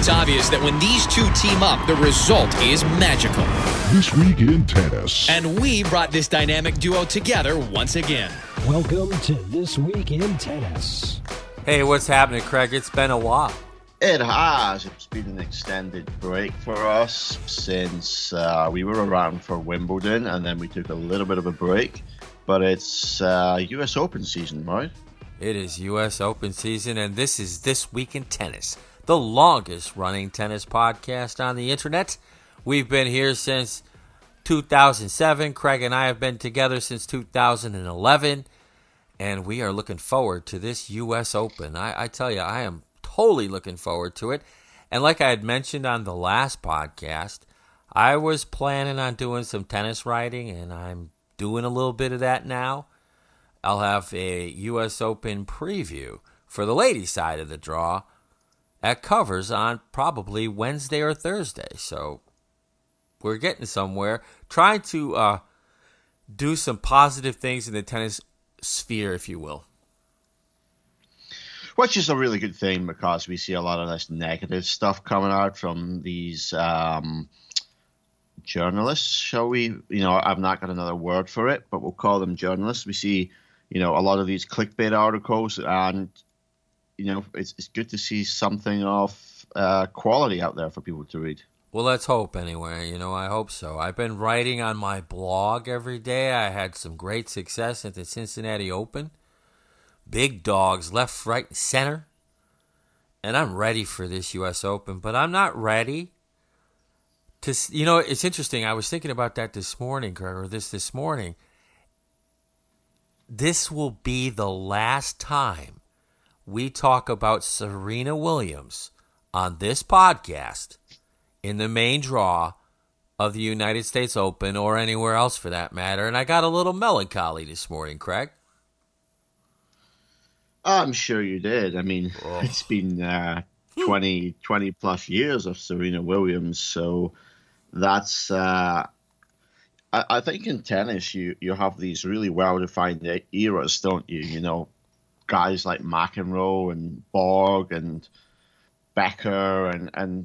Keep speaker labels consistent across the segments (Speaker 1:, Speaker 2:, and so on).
Speaker 1: It's obvious that when these two team up, the result is magical.
Speaker 2: This Week in Tennis.
Speaker 1: And we brought this dynamic duo together once again.
Speaker 3: Welcome to This Week in Tennis.
Speaker 4: Hey, what's happening, Craig? It's been a while.
Speaker 5: It has. It's been an extended break for us since we were around for Wimbledon, and then we took a little bit of a break. But it's U.S. Open season, right?
Speaker 4: It is U.S. Open season, and this is This Week in Tennis, the longest-running tennis podcast on the internet. We've been here since 2007. Craig and I have been together since 2011, and we are looking forward to this U.S. Open. I tell you, I am totally looking forward to it. And like I had mentioned on the last podcast, I was planning on doing some tennis writing, and I'm doing a little bit of that now. I'll have a U.S. Open preview for the ladies' side of the draw at Covers on probably Wednesday or Thursday. So we're getting somewhere, trying to do some positive things in the tennis sphere, if you will.
Speaker 5: Which is a really good thing because we see a lot of this negative stuff coming out from these journalists, shall we? I've not got another word for it, but we'll call them journalists. We see, a lot of these clickbait articles, and, it's good to see something of quality out there for people to read.
Speaker 4: Well, let's hope anyway. I hope so. I've been writing on my blog every day. I had some great success at the Cincinnati Open. Big dogs, left, right, and center. And I'm ready for this U.S. Open, but I'm not ready to, it's interesting. I was thinking about that this morning, or this morning. This will be the last time we talk about Serena Williams on this podcast in the main draw of the United States Open or anywhere else for that matter. And I got a little melancholy this morning, Craig.
Speaker 5: I'm sure you did. I mean, It's been 20 plus years of Serena Williams. So that's, I think in tennis, you have these really well-defined eras, don't you? Guys like McEnroe and Borg and Becker and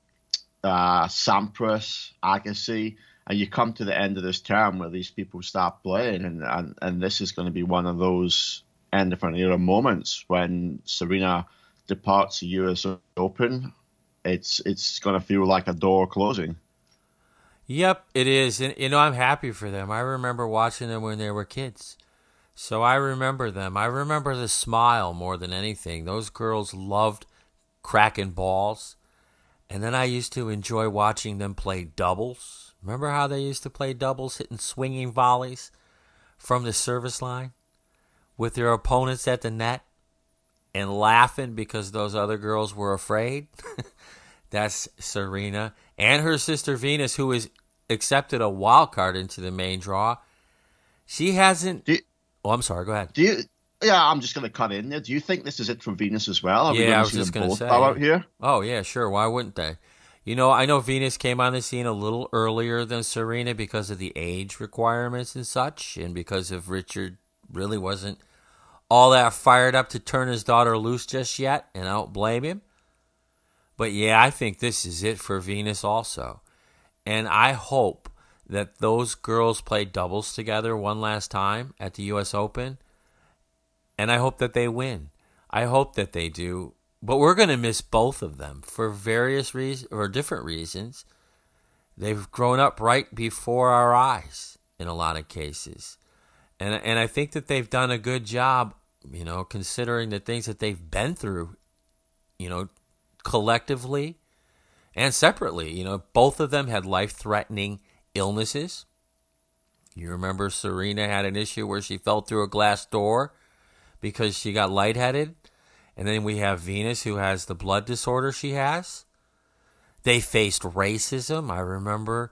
Speaker 5: Sampras, Agassi, and you come to the end of this term where these people start playing, and this is going to be one of those end of an era moments when Serena departs the U.S. Open. It's going to feel like a door closing.
Speaker 4: Yep, it is. And, I'm happy for them. I remember watching them when they were kids. So I remember them. I remember the smile more than anything. Those girls loved cracking balls. And then I used to enjoy watching them play doubles. Remember how they used to play doubles, hitting swinging volleys from the service line with their opponents at the net and laughing because those other girls were afraid? That's Serena. And her sister Venus, who has accepted a wild card into the main draw. She hasn't... I'm sorry, go ahead.
Speaker 5: I'm just going to cut in there. Do you think this is it for Venus as well?
Speaker 4: I was just going to say.
Speaker 5: Out here?
Speaker 4: Oh, yeah, sure. Why wouldn't they? I know Venus came on the scene a little earlier than Serena because of the age requirements and such, and because of Richard really wasn't all that fired up to turn his daughter loose just yet, and I don't blame him. But yeah, I think this is it for Venus also. And I hope that those girls play doubles together one last time at the U.S. Open. And I hope that they win. I hope that they do. But we're going to miss both of them for various reasons or different reasons. They've grown up right before our eyes in a lot of cases. And I think that they've done a good job, considering the things that they've been through, collectively and separately. Both of them had life-threatening illnesses. You remember Serena had an issue where she fell through a glass door because she got lightheaded. And then we have Venus, who has the blood disorder she has. They faced racism. I remember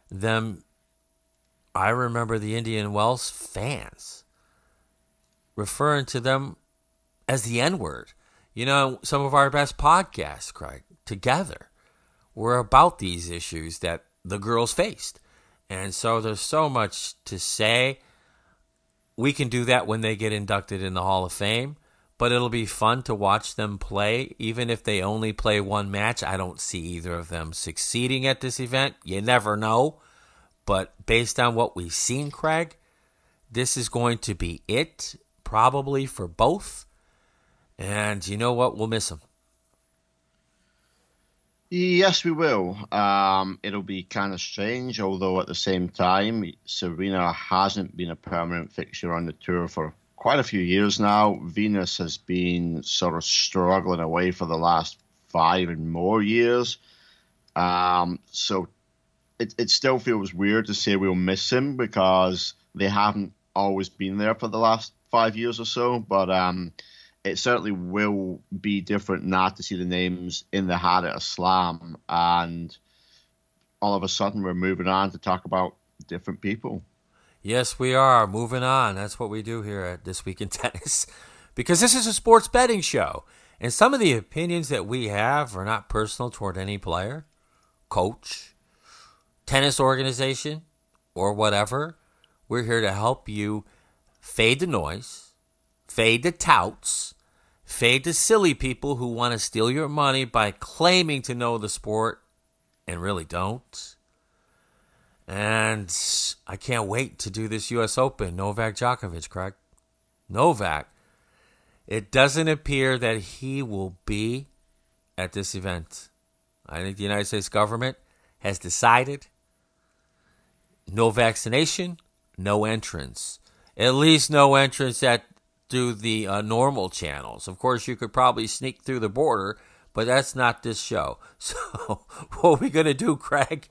Speaker 4: the Indian Wells fans referring to them as the N-word. Some of our best podcasts, Craig, together were about these issues that the girls faced. And so there's so much to say. We can do that when they get inducted in the Hall of Fame. but it'll be fun to watch them play. Even if they only play one match, I don't see either of them succeeding at this event. You never know. But based on what we've seen, Craig, this is going to be it, probably for both. And you know what? We'll miss them.
Speaker 5: Yes, we will. It'll be kind of strange, although at the same time, Serena hasn't been a permanent fixture on the tour for quite a few years now. Venus has been sort of struggling away for the last 5 and more years. So it still feels weird to say we'll miss him because they haven't always been there for the last 5 years or so. But it certainly will be different not to see the names in the hat at a slam. And all of a sudden, we're moving on to talk about different people.
Speaker 4: Yes, we are. Moving on. That's what we do here at This Week in Tennis. Because this is a sports betting show. And some of the opinions that we have are not personal toward any player, coach, tennis organization, or whatever. We're here to help you fade the noise, fade the touts, fade the silly people who want to steal your money by claiming to know the sport and really don't. And I can't wait to do this U.S. Open. Novak Djokovic, Craig. Novak. It doesn't appear that he will be at this event. I think the United States government has decided no vaccination, no entrance. At least no entrance through the normal channels. Of course, you could probably sneak through the border, but that's not this show. So what are we going to do, Craig?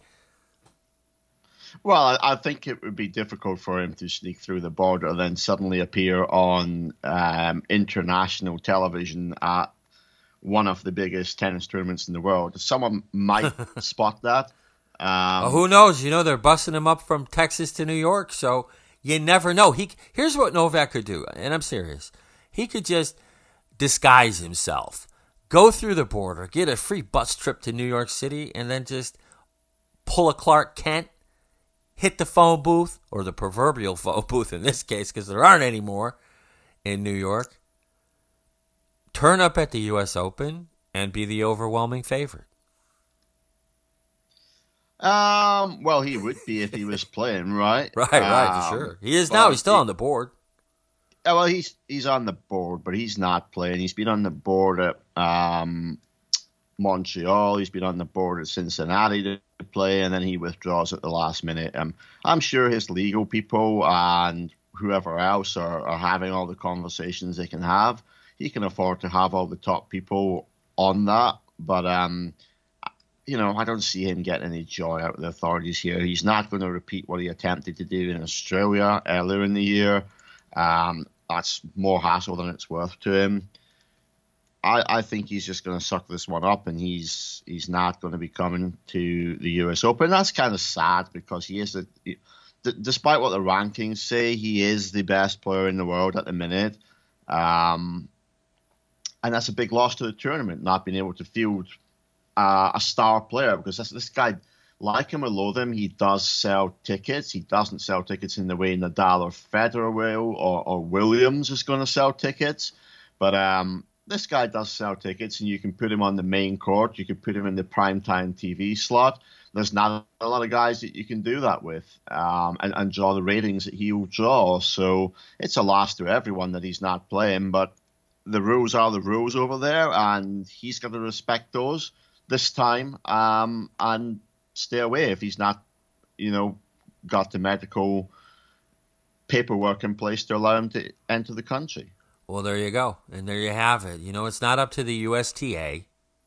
Speaker 5: Well, I think it would be difficult for him to sneak through the border and then suddenly appear on international television at one of the biggest tennis tournaments in the world. Someone might spot that.
Speaker 4: Who knows? You know, they're busting him up from Texas to New York, so you never know. Here's what Novak could do, and I'm serious. He could just disguise himself, go through the border, get a free bus trip to New York City, and then just pull a Clark Kent, hit the phone booth, or the proverbial phone booth in this case, because there aren't any more in New York, turn up at the U.S. Open, and be the overwhelming favorite.
Speaker 5: Well, he would be if he was playing, right?
Speaker 4: Right, for sure. He is now. He's still on the board.
Speaker 5: Well, he's on the board, but he's not playing. He's been on the board at Montreal. He's been on the board at Cincinnati to play, and then he withdraws at the last minute. I'm sure his legal people and whoever else are having all the conversations they can have. He can afford to have all the top people on that, but I don't see him getting any joy out of the authorities here. He's not going to repeat what he attempted to do in Australia earlier in the year. That's more hassle than it's worth to him. I think he's just going to suck this one up, and he's not going to be coming to the U.S. Open. That's kind of sad because he is, despite what the rankings say, he is the best player in the world at the minute. And that's a big loss to the tournament, not being able to field a star player, because this guy, like him or loathe him, he does sell tickets. He doesn't sell tickets in the way Nadal or Federer will, or Williams is going to sell tickets. But this guy does sell tickets, and you can put him on the main court. You can put him in the primetime TV slot. There's not a lot of guys that you can do that with and draw the ratings that he will draw. So it's a loss to everyone that he's not playing. But the rules are the rules over there, and he's got to respect those this time and stay away if he's not, got the medical paperwork in place to allow him to enter the country.
Speaker 4: Well, there you go. And there you have it. It's not up to the USTA.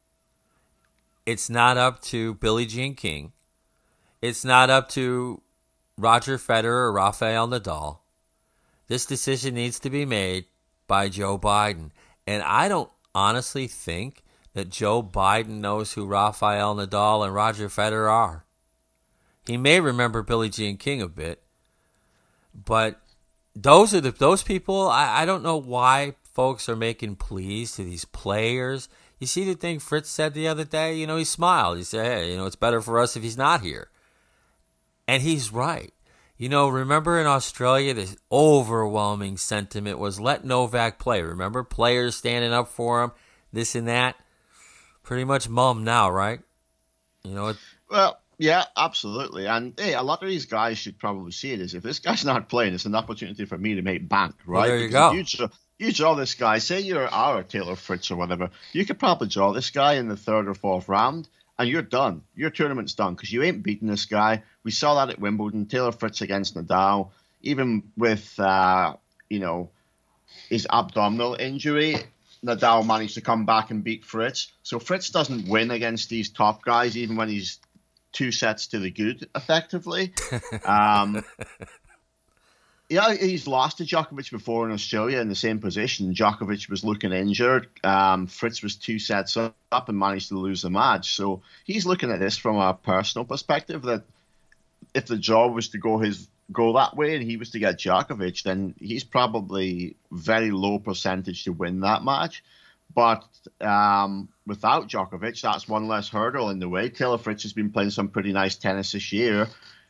Speaker 4: It's not up to Billie Jean King. It's not up to Roger Federer or Rafael Nadal. This decision needs to be made by Joe Biden. And I don't honestly think that Joe Biden knows who Rafael Nadal and Roger Federer are. He may remember Billie Jean King a bit, but those people. I don't know why folks are making pleas to these players. You see the thing Fritz said the other day? He smiled. He said, hey, it's better for us if he's not here. And he's right. Remember in Australia, the overwhelming sentiment was let Novak play. Remember players standing up for him, this and that. Pretty much mum now, right?
Speaker 5: Well, yeah, absolutely. And hey, a lot of these guys should probably see it as if this guy's not playing, it's an opportunity for me to make bank, right?
Speaker 4: Well, there you go.
Speaker 5: You draw this guy, say you're our Taylor Fritz or whatever, you could probably draw this guy in the third or fourth round, and you're done. Your tournament's done because you ain't beating this guy. We saw that at Wimbledon, Taylor Fritz against Nadal. Even with, his abdominal injury, Nadal managed to come back and beat Fritz. So Fritz doesn't win against these top guys, even when he's 2 sets to the good, effectively. He's lost to Djokovic before in Australia in the same position. Djokovic was looking injured. Fritz was 2 sets up and managed to lose the match. So he's looking at this from a personal perspective, that if the draw was to go that way and he was to get Djokovic, then he's probably very low percentage to win that match. But without Djokovic, that's one less hurdle in the way. Taylor Fritz has been playing some pretty nice tennis this year.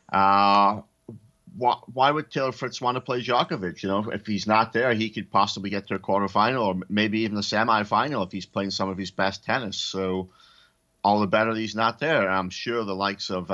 Speaker 5: Why would Taylor Fritz want to play Djokovic? If he's not there, he could possibly get to a quarterfinal or maybe even a semi-final if he's playing some of his best tennis. So all the better he's not there. I'm sure the likes of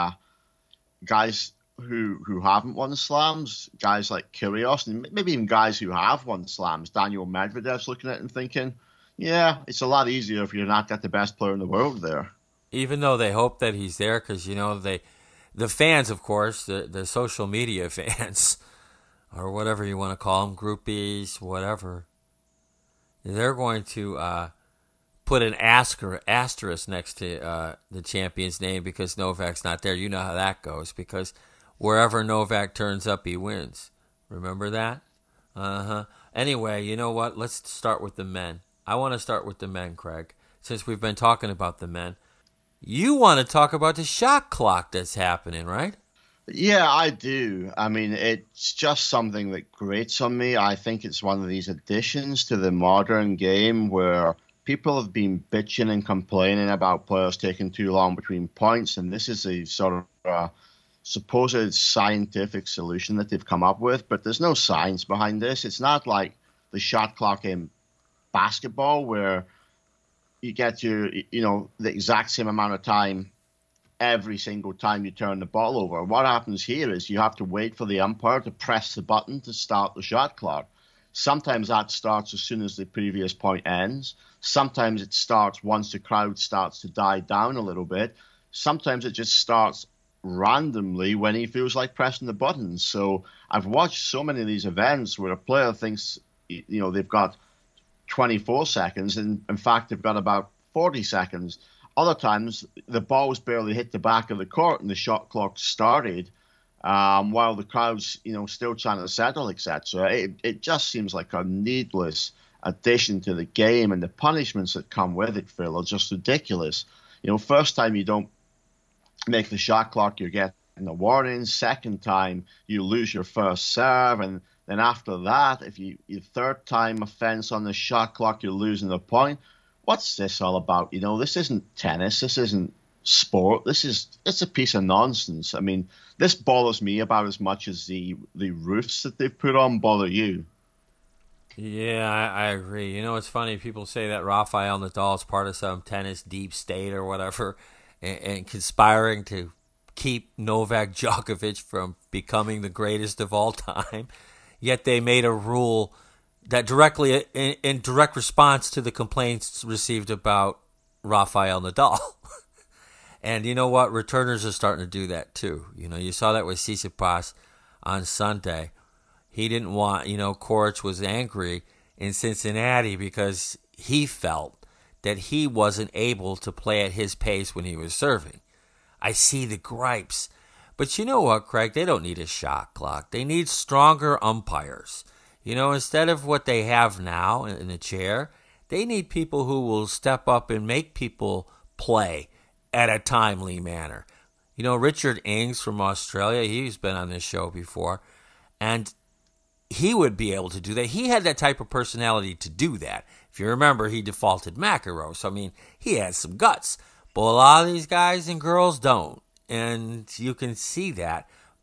Speaker 5: guys who haven't won slams, guys like Kyrgios, and maybe even guys who have won slams, Daniel Medvedev's looking at it and thinking, yeah, it's a lot easier if you're not got the best player in the world there.
Speaker 4: Even though they hope that he's there because, the fans, of course, the social media fans, or whatever you want to call them, groupies, whatever, they're going to put an asterisk next to the champion's name because Novak's not there. You know how that goes, because wherever Novak turns up, he wins. Remember that? Uh-huh. Anyway, you know what? Let's start with the men. I want to start with the men, Craig, since we've been talking about the men. You want to talk about the shot clock that's happening, right?
Speaker 5: Yeah, I do. I mean, it's just something that grates on me. I think it's one of these additions to the modern game where people have been bitching and complaining about players taking too long between points, and this is a sort of supposed scientific solution that they've come up with, but there's no science behind this. It's not like the shot clock in basketball where you get the exact same amount of time every single time you turn the ball over. What happens here is you have to wait for the umpire to press the button to start the shot clock. Sometimes that starts as soon as the previous point ends. Sometimes it starts once the crowd starts to die down a little bit. Sometimes it just starts randomly when he feels like pressing the button. So I've watched so many of these events where a player thinks, they've got 24 seconds, and in fact they've got about 40 seconds. Other times the ball's barely hit the back of the court and the shot clock started while the crowd's still trying to settle, etc. It just seems like a needless addition to the game, and the punishments that come with it, Phil, are just ridiculous. First time you don't make the shot clock, you're getting a warning. Second time you lose your first serve, and then after that, if your third time offense on the shot clock, you're losing a point. What's this all about? This isn't tennis. This isn't sport. It's a piece of nonsense. I mean, this bothers me about as much as the roofs that they've put on bother you.
Speaker 4: Yeah, I agree. It's funny. People say that Rafael Nadal is part of some tennis deep state or whatever, and conspiring to keep Novak Djokovic from becoming the greatest of all time. Yet they made a rule that directly, in direct response to the complaints received about Rafael Nadal. And you know what? Returners are starting to do that too. You saw that with Tsitsipas on Sunday. He didn't want, Coric was angry in Cincinnati because he felt that he wasn't able to play at his pace when he was serving. I see the gripes. But you know what, Craig? They don't need a shot clock. They need stronger umpires. Instead of what they have now in the chair, they need people who will step up and make people play at a timely manner. Richard Ings from Australia, he's been on this show before, and he would be able to do that. He had that type of personality to do that. If you remember, he defaulted McEnroe. So, he had some guts. But a lot of these guys and girls don't. And you can see that.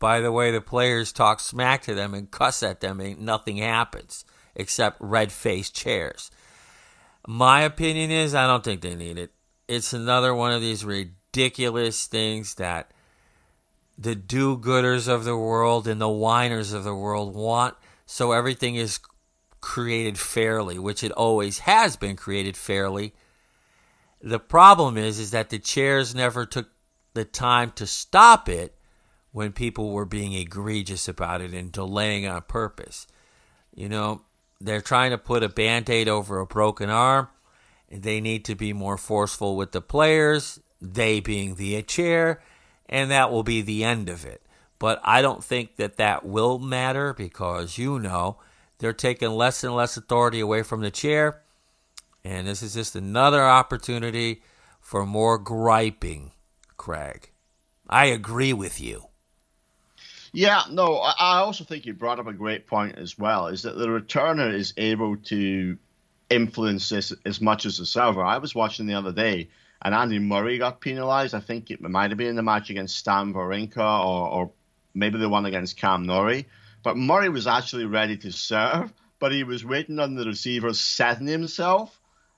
Speaker 4: by the way the players talk smack to them and cuss at them, and nothing happens except red-faced chairs. My opinion is I don't think they need it. It's another one of these ridiculous things that the do-gooders of the world and the whiners of the world want, so everything is created fairly, which it always has been created fairly. The problem is that the chairs never took the time to stop it when people were being egregious about it and delaying on purpose. You know, they're trying to put a Band-Aid over a broken arm. They need to be more forceful with the players, they being the chair, and that will be the end of it. But I don't think that will matter because, you know, they're taking less and less authority away from the chair, and this is just another opportunity for more griping, Craig. I agree with you.
Speaker 5: Yeah, no, I also think you brought up a great point as well, is that the returner is able to influence this as much as the server. I was watching the other day, and Andy Murray got penalised. I think it might have been in the match against Stan Wawrinka or maybe the one against Cam Norrie. But Murray was actually ready to serve, but he was waiting on the receiver setting himself.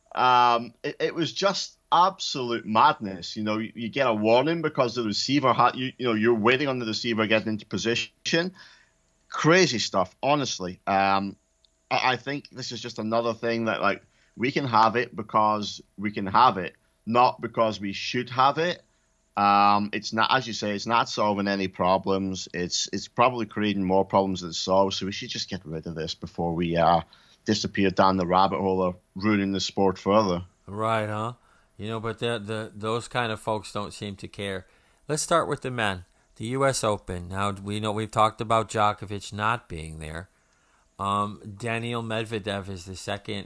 Speaker 5: It was just absolute madness. You know, you get a warning because the receiver you're waiting on the receiver getting into position. Crazy stuff, honestly. I think this is just another thing that, like, we can have it because we can have it, not because we should have it. It's not, as you say, it's not solving any problems. It's probably creating more problems than it solves. So we should just get rid of this before we disappear down the rabbit hole of ruining the sport further.
Speaker 4: Right, huh? You know, but those kind of folks don't seem to care. Let's start with the men. The U.S. Open. Now, we know we've talked about Djokovic not being there. Daniil Medvedev is the second.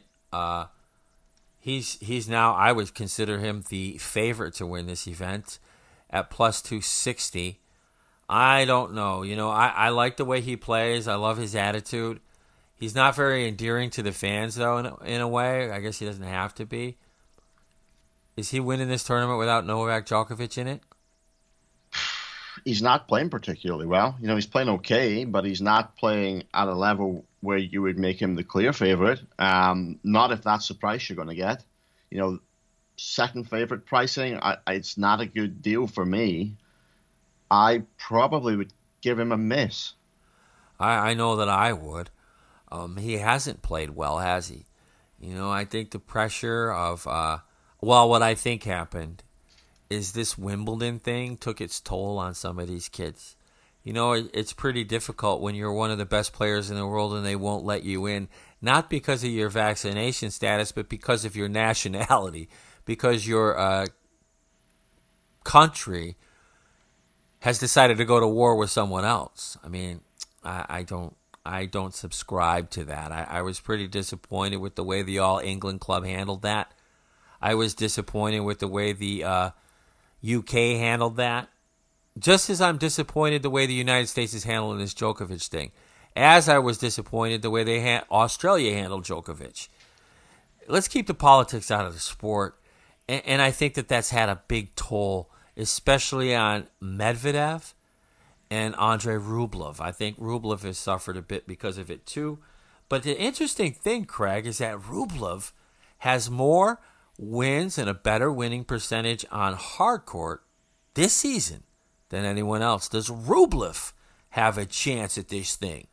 Speaker 4: He's now, I would consider him the favorite to win this event at plus 260. I don't know. You know, I like the way he plays. I love his attitude. He's not very endearing to the fans, though, in a way. I guess he doesn't have to be. Is he winning this tournament without Novak Djokovic in it?
Speaker 5: He's not playing particularly well. You know, he's playing okay, but he's not playing at a level where you would make him the clear favorite. Not if that's the price you're going to get. You know, second favorite pricing, it's not a good deal for me. I probably would give him a miss.
Speaker 4: I know that I would. He hasn't played well, has he? You know, I think the pressure of, what I think happened is this Wimbledon thing took its toll on some of these kids. You know, it's pretty difficult when you're one of the best players in the world and they won't let you in, not because of your vaccination status, but because of your nationality, because your country has decided to go to war with someone else. I mean, I don't subscribe to that. I was pretty disappointed with the way the All England Club handled that. I was disappointed with the way the UK handled that. Just as I'm disappointed the way the United States is handling this Djokovic thing. As I was disappointed the way Australia handled Djokovic. Let's keep the politics out of the sport. And I think that's had a big toll, especially on Medvedev and Andrei Rublev. I think Rublev has suffered a bit because of it too. But the interesting thing, Craig, is that Rublev has more wins and a better winning percentage on hard court this season than anyone else. Does Rublev have a chance at this thing?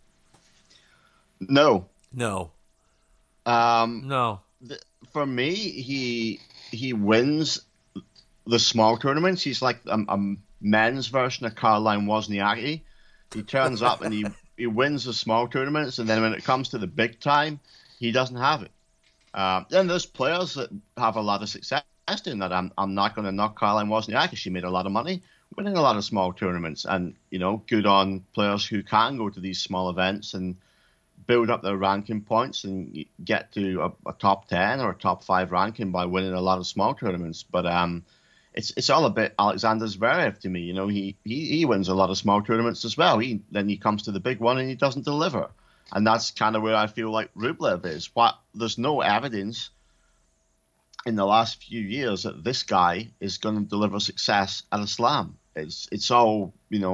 Speaker 5: No.
Speaker 4: No.
Speaker 5: For me, he wins the small tournaments. He's like a men's version of Caroline Wozniacki. He turns up and he wins the small tournaments, and then when it comes to the big time, he doesn't have it. Then there's players that have a lot of success doing that. I'm not going to knock Caroline Wozniacki. She made a lot of money winning a lot of small tournaments, and you know, good on players who can go to these small events and build up their ranking points and get to a top 10 or a top 5 ranking by winning a lot of small tournaments. But it's all a bit Alexander Zverev to me. You know, he wins a lot of small tournaments as well. Then he comes to the big one and he doesn't deliver. And that's kind of where I feel like Rublev is. There's no evidence in the last few years that this guy is going to deliver success at a slam. It's all, you know,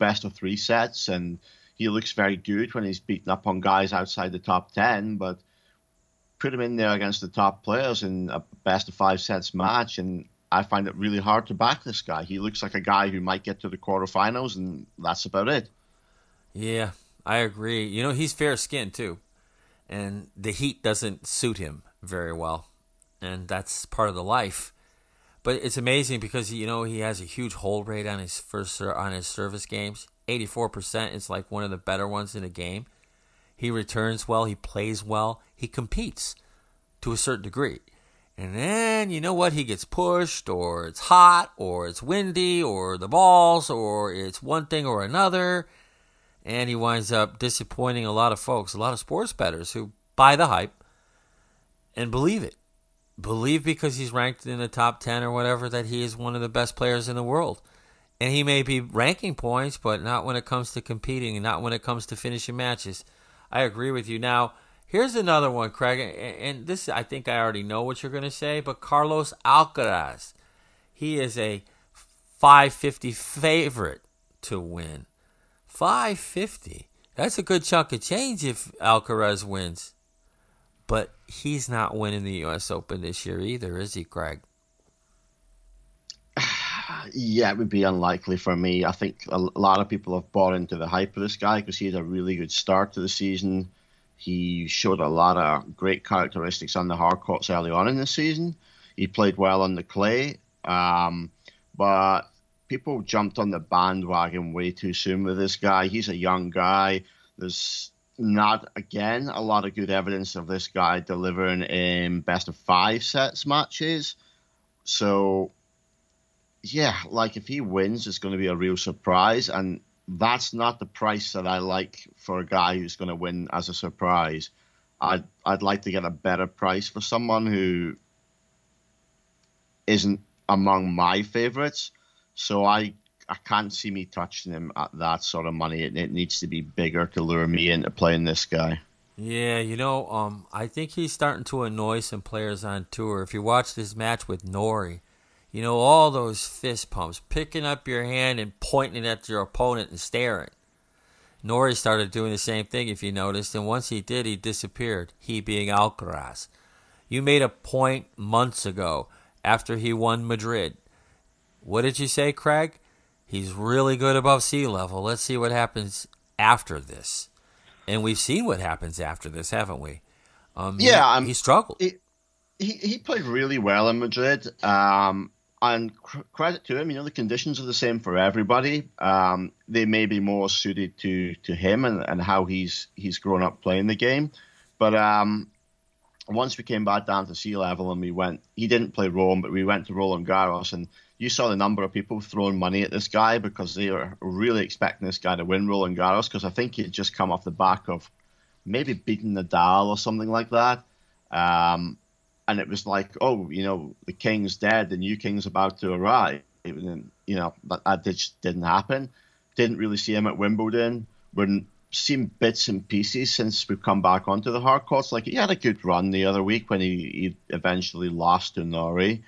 Speaker 5: best of 3 sets, and he looks very good when he's beating up on guys outside the top 10, but put him in there against the top players in a best of 5 sets match, and I find it really hard to back this guy. He looks like a guy who might get to the quarterfinals, and that's about it.
Speaker 4: Yeah, I agree. You know, he's fair-skinned, too, and the heat doesn't suit him very well, and that's part of the life. But it's amazing because, you know, he has a huge hold rate on his service games. 84% is like one of the better ones in the game. He returns well. He plays well. He competes to a certain degree. And then, you know what? He gets pushed, or it's hot, or it's windy, or the balls, or it's one thing or another. And he winds up disappointing a lot of folks, a lot of sports bettors who buy the hype and believe it. Believe because he's ranked in the top 10 or whatever that he is one of the best players in the world. And he may be ranking points, but not when it comes to competing and not when it comes to finishing matches. I agree with you. Now, here's another one, Craig, and this, I think I already know what you're going to say, but Carlos Alcaraz. He is a 550 favorite to win. 550. That's a good chunk of change if Alcaraz wins. But he's not winning the U.S. Open this year either, is he, Craig?
Speaker 5: Yeah, it would be unlikely for me. I think a lot of people have bought into the hype of this guy because he had a really good start to the season. He showed a lot of great characteristics on the hard courts early on in the season. He played well on the clay, but people jumped on the bandwagon way too soon with this guy. He's a young guy. There's not, again, a lot of good evidence of this guy delivering in best of 5 sets matches. So, yeah, like if he wins, it's going to be a real surprise. And that's not the price that I like for a guy who's going to win as a surprise. I'd like to get a better price for someone who isn't among my favorites. So I can't see me touching him at that sort of money. It needs to be bigger to lure me into playing this guy.
Speaker 4: Yeah, you know, I think he's starting to annoy some players on tour. If you watch this match with Norrie, you know, all those fist pumps, picking up your hand and pointing at your opponent and staring. Norrie started doing the same thing, if you noticed, and once he did, he disappeared, he being Alcaraz. You made a point months ago after he won Madrid. What did you say, Craig? He's really good above sea level. Let's see what happens after this. And we've seen what happens after this, haven't we? He struggled.
Speaker 5: He played really well in Madrid. And credit to him, you know, the conditions are the same for everybody. They may be more suited to him and how he's grown up playing the game. But once we came back down to sea level and he didn't play Rome, but we went to Roland Garros, and you saw the number of people throwing money at this guy because they were really expecting this guy to win Roland Garros, because I think he'd just come off the back of maybe beating Nadal or something like that. And it was like, oh, you know, the king's dead, the new king's about to arrive. And, you know, that just didn't happen. Didn't really see him at Wimbledon. We're seeing bits and pieces since we've come back onto the hard courts. Like, he had a good run the other week when he eventually lost to Norrie.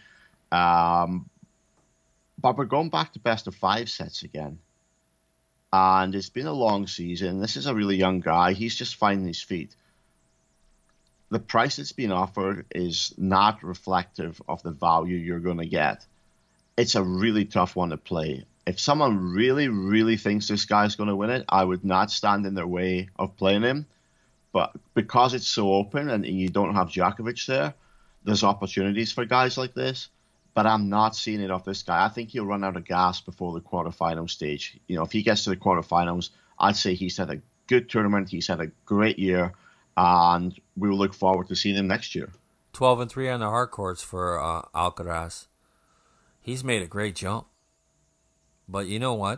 Speaker 5: But we're going back to best of 5 sets again. And it's been a long season. This is a really young guy. He's just finding his feet. The price that's being offered is not reflective of the value you're going to get. It's a really tough one to play. If someone really, really thinks this guy's going to win it, I would not stand in their way of playing him. But because it's so open and you don't have Djokovic there, there's opportunities for guys like this. But I'm not seeing it off this guy. I think he'll run out of gas before the quarterfinal stage. You know, if he gets to the quarterfinals, I'd say he's had a good tournament. He's had a great year. And we will look forward to seeing him next year.
Speaker 4: 12-3 on the hard courts for Alcaraz. He's made a great jump. But you know what?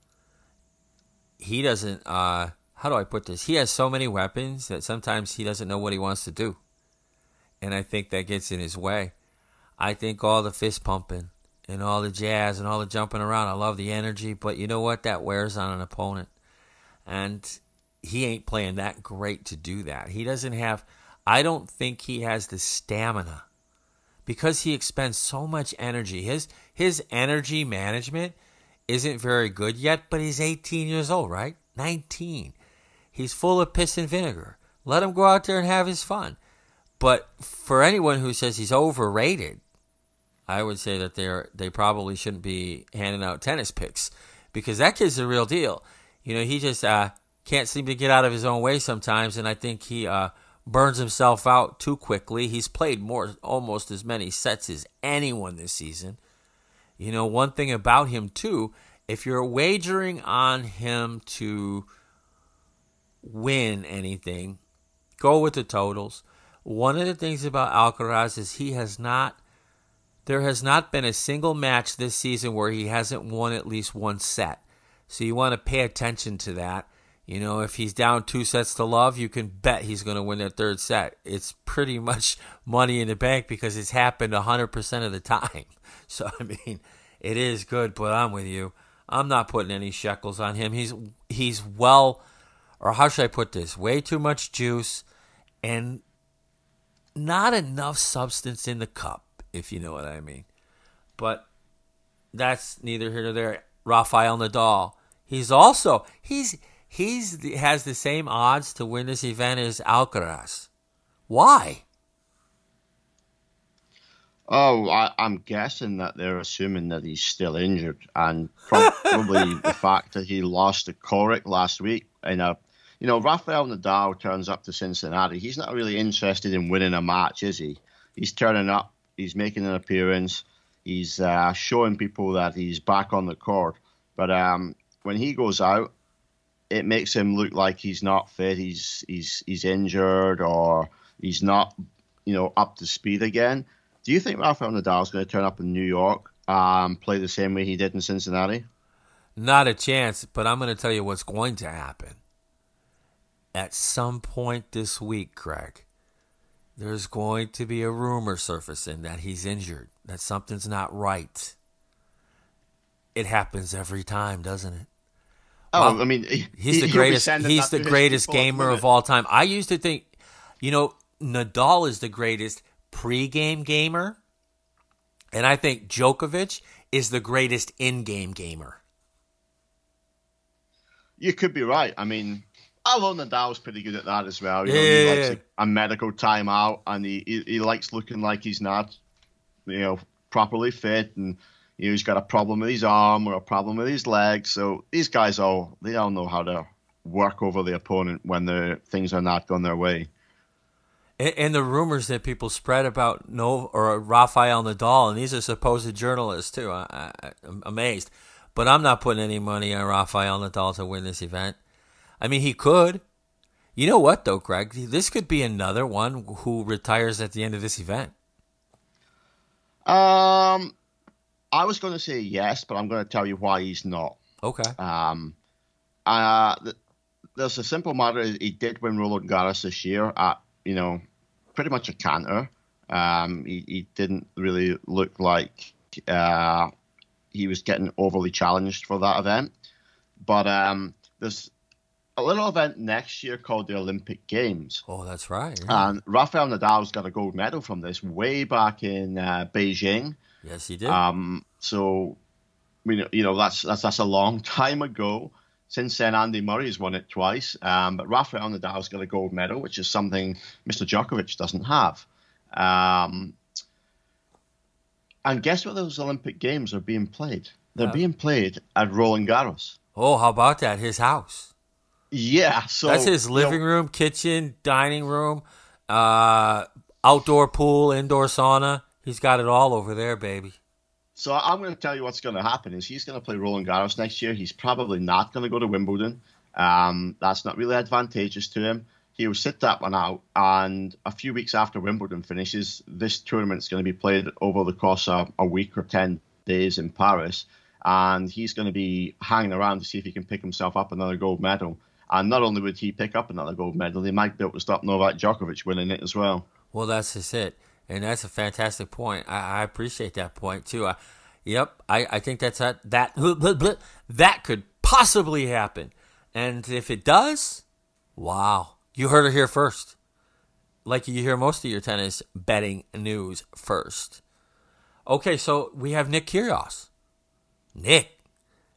Speaker 4: He doesn't, how do I put this? He has so many weapons that sometimes he doesn't know what he wants to do. And I think that gets in his way. I think all the fist pumping and all the jazz and all the jumping around, I love the energy. But you know what? That wears on an opponent. And he ain't playing that great to do that. He doesn't have, I don't think he has the stamina because he expends so much energy. His energy management isn't very good yet, but he's 18 years old, right? 19. He's full of piss and vinegar. Let him go out there and have his fun. But for anyone who says he's overrated, I would say that they probably shouldn't be handing out tennis picks, because that kid's the real deal. He just can't seem to get out of his own way sometimes, and I think he burns himself out too quickly. He's played almost as many sets as anyone this season. One thing about him, too, if you're wagering on him to win anything, go with the totals. One of the things about Alcaraz is there has not been a single match this season where he hasn't won at least one set. So you want to pay attention to that. If he's down 2-0, you can bet he's going to win that third set. It's pretty much money in the bank because it's happened 100% of the time. So, it is good, but I'm with you. I'm not putting any shekels on him. He's well, or how should I put this? Way too much juice and not enough substance in the cup, if you know what I mean. But that's neither here nor there. Rafael Nadal. He has the same odds to win this event as Alcaraz. Why?
Speaker 5: Oh, I'm guessing that they're assuming that he's still injured, and probably the fact that he lost to Coric last week. Rafael Nadal turns up to Cincinnati. He's not really interested in winning a match, is he? He's turning up. He's making an appearance. He's showing people that he's back on the court. But when he goes out, it makes him look like he's not fit. He's injured, or he's not, up to speed again. Do you think Rafael Nadal is going to turn up in New York, play the same way he did in Cincinnati?
Speaker 4: Not a chance. But I'm going to tell you what's going to happen. At some point this week, Craig, there's going to be a rumor surfacing that he's injured, that something's not right. It happens every time, doesn't it?
Speaker 5: Oh,
Speaker 4: well, he's the greatest. He's the greatest gamer of all time. I used to think, Nadal is the greatest pre-game gamer, and I think Djokovic is the greatest in-game gamer.
Speaker 5: You could be right. Although Nadal's pretty good at that as well. He likes a medical timeout, and he likes looking like he's not, properly fit, and he's got a problem with his arm or a problem with his leg. So these guys all know how to work over the opponent when things are not going their way.
Speaker 4: And the rumors that people spread about Rafael Nadal, and these are supposed journalists too. I'm amazed, but I'm not putting any money on Rafael Nadal to win this event. He could. You know what, though, Craig? This could be another one who retires at the end of this event.
Speaker 5: I was going to say yes, but I'm going to tell you why he's not.
Speaker 4: Okay.
Speaker 5: There's a simple matter. He did win Roland Garros this year at, pretty much a canter. He didn't really look like he was getting overly challenged for that event. But there's a little event next year called the Olympic Games.
Speaker 4: Oh, that's right. Yeah.
Speaker 5: And Rafael Nadal's got a gold medal from this way back in Beijing.
Speaker 4: Yes, he did.
Speaker 5: So, that's a long time ago. Since then, Andy Murray's won it twice. But Rafael Nadal's got a gold medal, which is something Mr. Djokovic doesn't have. And guess where those Olympic Games are being played? They're being played at Roland Garros.
Speaker 4: Oh, how about that? His house.
Speaker 5: Yeah, so
Speaker 4: that's his living room, kitchen, dining room, outdoor pool, indoor sauna. He's got it all over there, baby.
Speaker 5: So I'm going to tell you what's going to happen is he's going to play Roland Garros next year. He's probably not going to go to Wimbledon. That's not really advantageous to him. He will sit that one out, and a few weeks after Wimbledon finishes, this tournament's going to be played over the course of a week or 10 days in Paris, and he's going to be hanging around to see if he can pick himself up another gold medal. And not only would he pick up another gold medal, he might be able to stop Novak Djokovic winning it as well.
Speaker 4: Well, that's just it. And that's a fantastic point. I appreciate that point, too. I think that could possibly happen. And if it does, wow. You heard it here first. Like you hear most of your tennis betting news first. Okay, so we have Nick Kyrgios. Nick,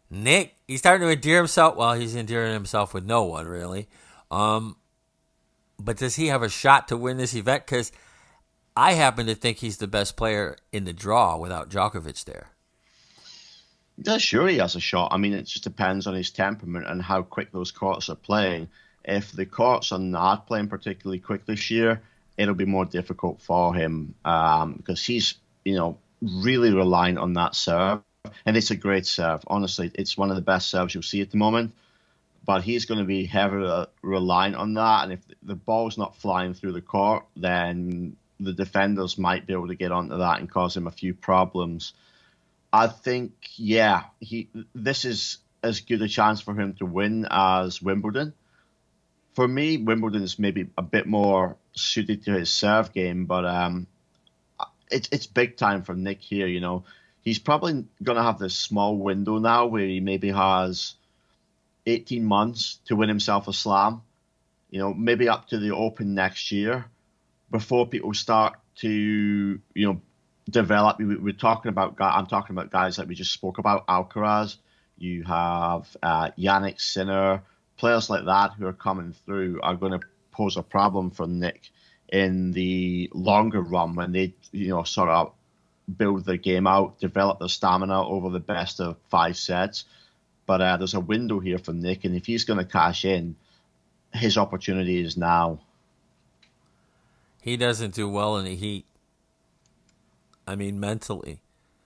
Speaker 4: Nick, he's starting to endear himself. Well, he's endearing himself with no one, really. But does he have a shot to win this event? Because I happen to think he's the best player in the draw without Djokovic there.
Speaker 5: Yeah, sure he has a shot. I mean, it just depends on his temperament and how quick those courts are playing. If the courts are not playing particularly quick this year, it'll be more difficult for him because he's, really reliant on that serve. And it's a great serve. Honestly, it's one of the best serves you'll see at the moment. But he's going to be heavily reliant on that. And if the ball's not flying through the court, then the defenders might be able to get onto that and cause him a few problems. I think, this is as good a chance for him to win as Wimbledon. For me, Wimbledon is maybe a bit more suited to his serve game, but it's big time for Nick here, He's probably going to have this small window now where he maybe has 18 months to win himself a slam, maybe up to the Open next year before people start to, develop. I'm talking about guys that we just spoke about, Alcaraz. You have Jannik Sinner. Players like that who are coming through are going to pose a problem for Nick in the longer run when they, sort of build their game out, develop their stamina over the best of 5 sets. But there's a window here for Nick, and if he's going to cash in, his opportunity is now.
Speaker 4: He doesn't do well in the heat. I mean, mentally.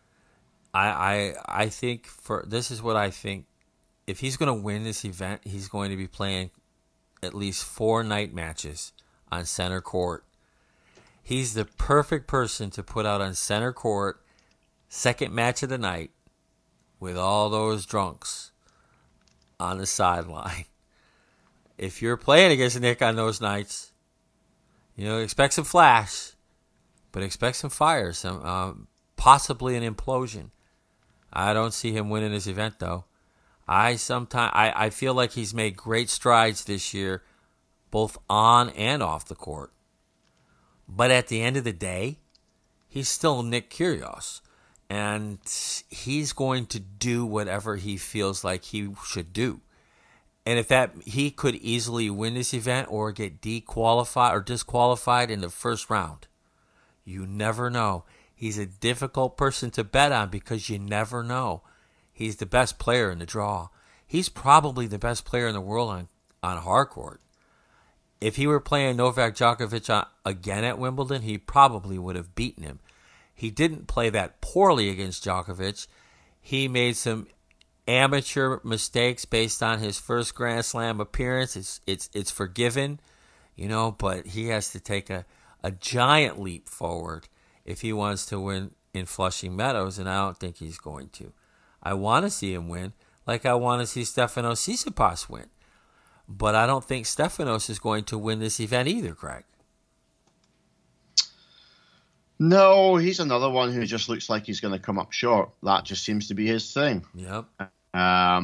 Speaker 4: I think this is what I think. If he's going to win this event, he's going to be playing at least 4 night matches on center court. He's the perfect person to put out on center court, second match of the night, with all those drunks on the sideline. If you're playing against Nick on those nights, expect some flash, but expect some fire, some possibly an implosion. I don't see him winning this event, though. I feel like he's made great strides this year, both on and off the court. But at the end of the day, he's still Nick Kyrgios. And he's going to do whatever he feels like he should do. And if he could easily win this event or get dequalified or disqualified in the first round. You never know. He's a difficult person to bet on because you never know. He's the best player in the draw. He's probably the best player in the world on hardcourt. If he were playing Novak Djokovic again at Wimbledon, he probably would have beaten him. He didn't play that poorly against Djokovic. He made some amateur mistakes based on his first Grand Slam appearance. It's forgiven, but he has to take a giant leap forward if he wants to win in Flushing Meadows, and I don't think he's going to. I want to see him win, like I want to see Stefanos Tsitsipas win. But I don't think Stefanos is going to win this event either, Craig.
Speaker 5: No, he's another one who just looks like he's going to come up short. That just seems to be his thing.
Speaker 4: Yep.
Speaker 5: I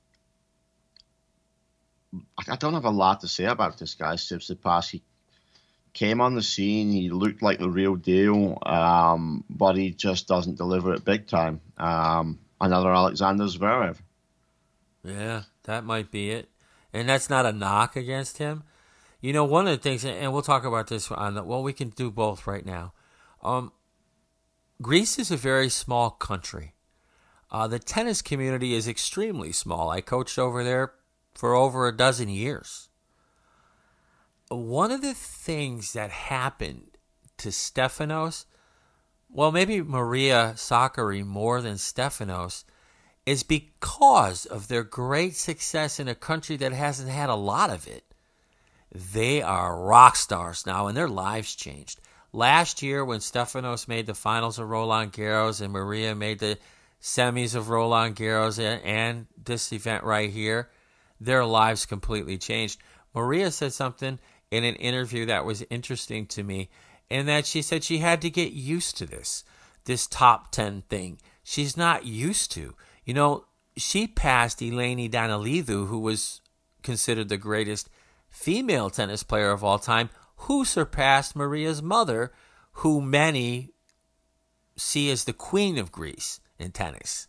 Speaker 5: don't have a lot to say about this guy, Tsitsipas. He came on the scene. He looked like the real deal, but he just doesn't deliver it big time. Another Alexander Zverev.
Speaker 4: Yeah, that might be it. And that's not a knock against him. One of the things, and we'll talk about this we can do both right now. Greece is a very small country. The tennis community is extremely small. I coached over there for over a dozen years. One of the things that happened to Stefanos, well, maybe Maria Sakkari more than Stefanos, is because of their great success in a country that hasn't had a lot of it. They are rock stars now, and their lives changed. Last year, when Stefanos made the finals of Roland Garros and Maria made the semis of Roland Garros and this event right here, their lives completely changed. Maria said something in an interview that was interesting to me, in that she said she had to get used to this top 10 thing. She's not used to. She passed Eleni Danilidou, who was considered the greatest female tennis player of all time, who surpassed Maria's mother, who many see as the queen of Greece in tennis.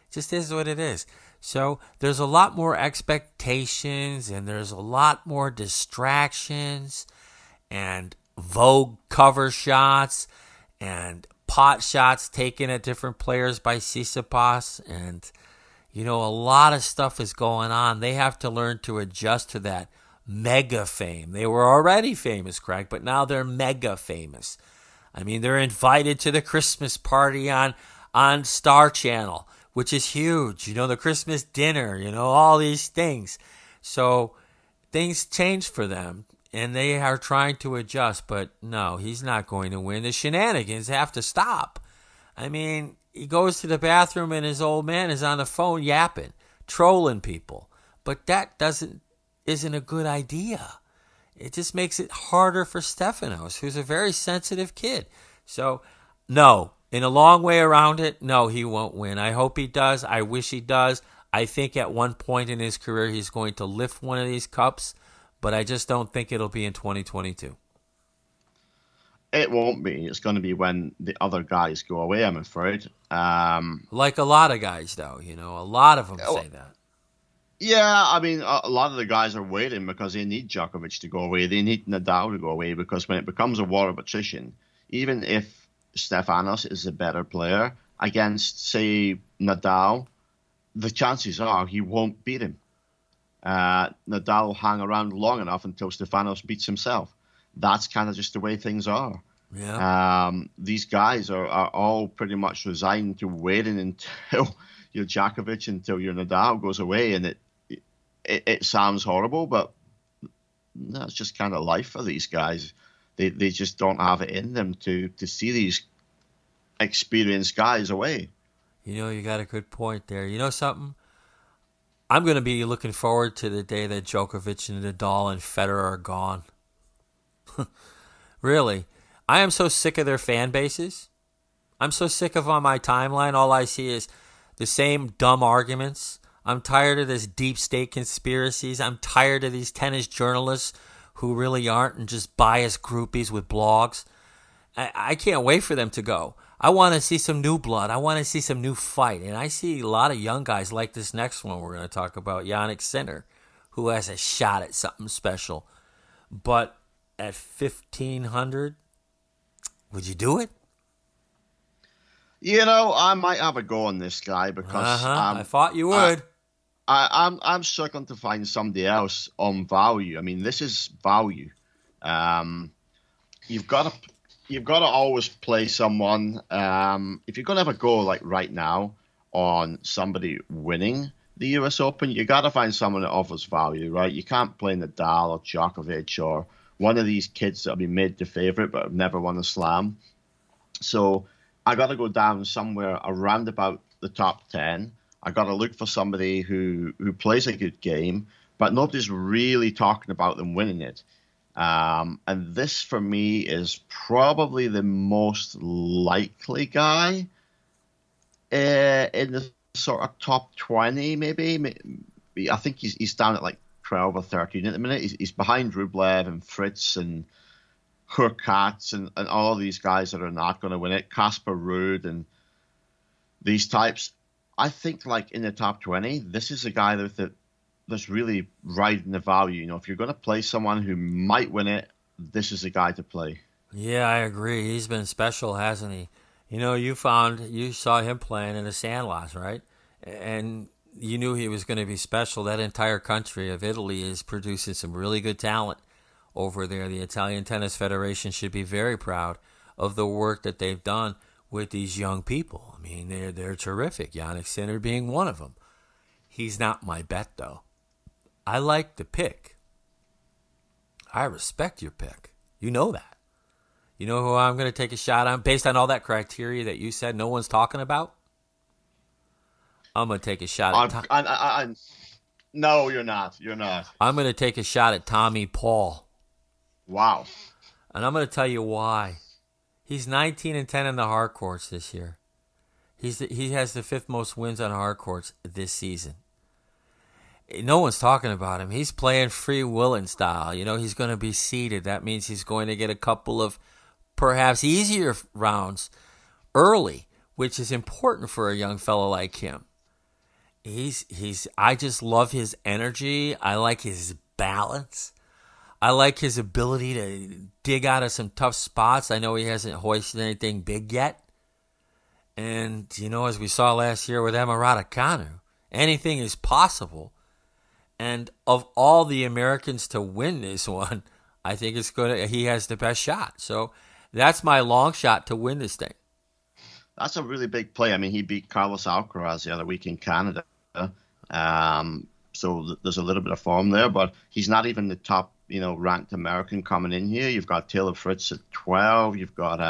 Speaker 4: Just is what it is. So there's a lot more expectations and there's a lot more distractions and Vogue cover shots and pot shots taken at different players by Tsitsipas. And, a lot of stuff is going on. They have to learn to adjust to that mega fame. They were already famous, Craig, but now they're mega famous. I mean, they're invited to the Christmas party on Star Channel, which is huge. The Christmas dinner, all these things. So things change for them, and they are trying to adjust. But no, he's not going to win. The shenanigans have to stop. I mean, he goes to the bathroom and his old man is on the phone yapping, trolling people. But that isn't a good idea. It just makes it harder for Stefanos, who's a very sensitive kid. So, no, in a long way around it, no, he won't win. I hope he does. I wish he does. I think at one point in his career he's going to lift one of these cups, but I just don't think it'll be in 2022.
Speaker 5: It won't be. It's going to be when the other guys go away, I'm afraid.
Speaker 4: Like a lot of guys, though. A lot of them say that.
Speaker 5: Yeah, I mean, a lot of the guys are waiting because they need Djokovic to go away. They need Nadal to go away because when it becomes a war of attrition, even if Stefanos is a better player against, say, Nadal, the chances are he won't beat him. Nadal will hang around long enough until Stefanos beats himself. That's kind of just the way things are.
Speaker 4: Yeah.
Speaker 5: These guys are all pretty much resigned to waiting until your Djokovic, until your Nadal goes away, and it sounds horrible, but that's just kind of life for these guys. They just don't have it in them to see these experienced guys away.
Speaker 4: You got a good point there. You know something? I'm going to be looking forward to the day that Djokovic and Nadal and Federer are gone. Really. I am so sick of their fan bases. I'm so sick of on my timeline. All I see is the same dumb arguments. I'm tired of this deep state conspiracies. I'm tired of these tennis journalists who really aren't and just biased groupies with blogs. I can't wait for them to go. I want to see some new blood. I want to see some new fight. And I see a lot of young guys like this next one we're going to talk about, Jannik Sinner, who has a shot at something special. But at 1,500, would you do it?
Speaker 5: I might have a go on this guy because
Speaker 4: I thought you would.
Speaker 5: I'm struggling to find somebody else on value. I mean, this is value. You've got to always play someone. If you're going to have a go like right now on somebody winning the U.S. Open, you got to find someone that offers value, right? You can't play Nadal or Djokovic or one of these kids that'll be made the favorite but have never won a slam. So I got to go down somewhere around about the top 10. I got to look for somebody who plays a good game, but nobody's really talking about them winning it. And this, for me, is probably the most likely guy in the sort of top 20, maybe. I think he's down at like 12 or 13 at the minute. He's behind Rublev and Fritz and Hurkacz and all these guys that are not going to win it. Casper Ruud and these types. I think like in the top 20, this is a guy that's really riding the value. If you're going to play someone who might win it, this is a guy to play.
Speaker 4: Yeah, I agree. He's been special, hasn't he? You saw him playing in the Sandlots, right? And you knew he was going to be special. That entire country of Italy is producing some really good talent over there. The Italian Tennis Federation should be very proud of the work that they've done with these young people. I mean, they're terrific. Jannik Sinner being one of them. He's not my bet, though. I like the pick. I respect your pick. You know that. You know who I'm going to take a shot on based on all that criteria that you said no one's talking about? I'm going to take a shot at
Speaker 5: No, you're not. You're not.
Speaker 4: I'm going to take a shot at Tommy Paul.
Speaker 5: Wow.
Speaker 4: And I'm going to tell you why. He's 19-10 in the hard courts this year. He has the 5th most wins on hard courts this season. No one's talking about him. He's playing free willing style. He's going to be seeded. That means he's going to get a couple of perhaps easier rounds early, which is important for a young fellow like him. I just love his energy. I like his balance. I like his ability to dig out of some tough spots. I know he hasn't hoisted anything big yet. And, as we saw last year with Emma Raducanu, anything is possible. And of all the Americans to win this one, I think he has the best shot. So that's my long shot to win this thing.
Speaker 5: That's a really big play. I mean, he beat Carlos Alcaraz the other week in Canada. So there's a little bit of form there, but he's not even the top, ranked American coming in here. You've got Taylor Fritz at 12. You've got,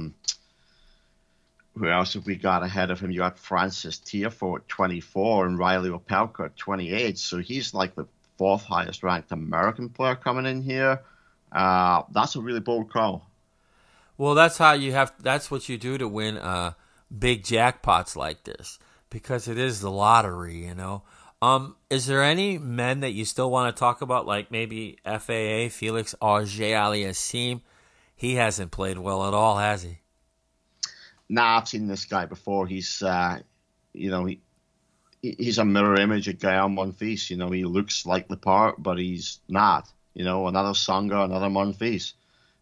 Speaker 5: who else have we got ahead of him? You got Francis Tiafoe at 24 and Riley Opelka at 28. So he's like the fourth highest ranked American player coming in here. That's a really bold call.
Speaker 4: Well, that's what you do to win big jackpots like this, because it is the lottery, Is there any men that you still want to talk about, like maybe FAA, Felix Auger-Aliassime? He hasn't played well at all, has he?
Speaker 5: Nah, I've seen this guy before. He's, he's a mirror image of Gael Monfils. He looks like the part, but he's not. Another Tsonga, another Monfils.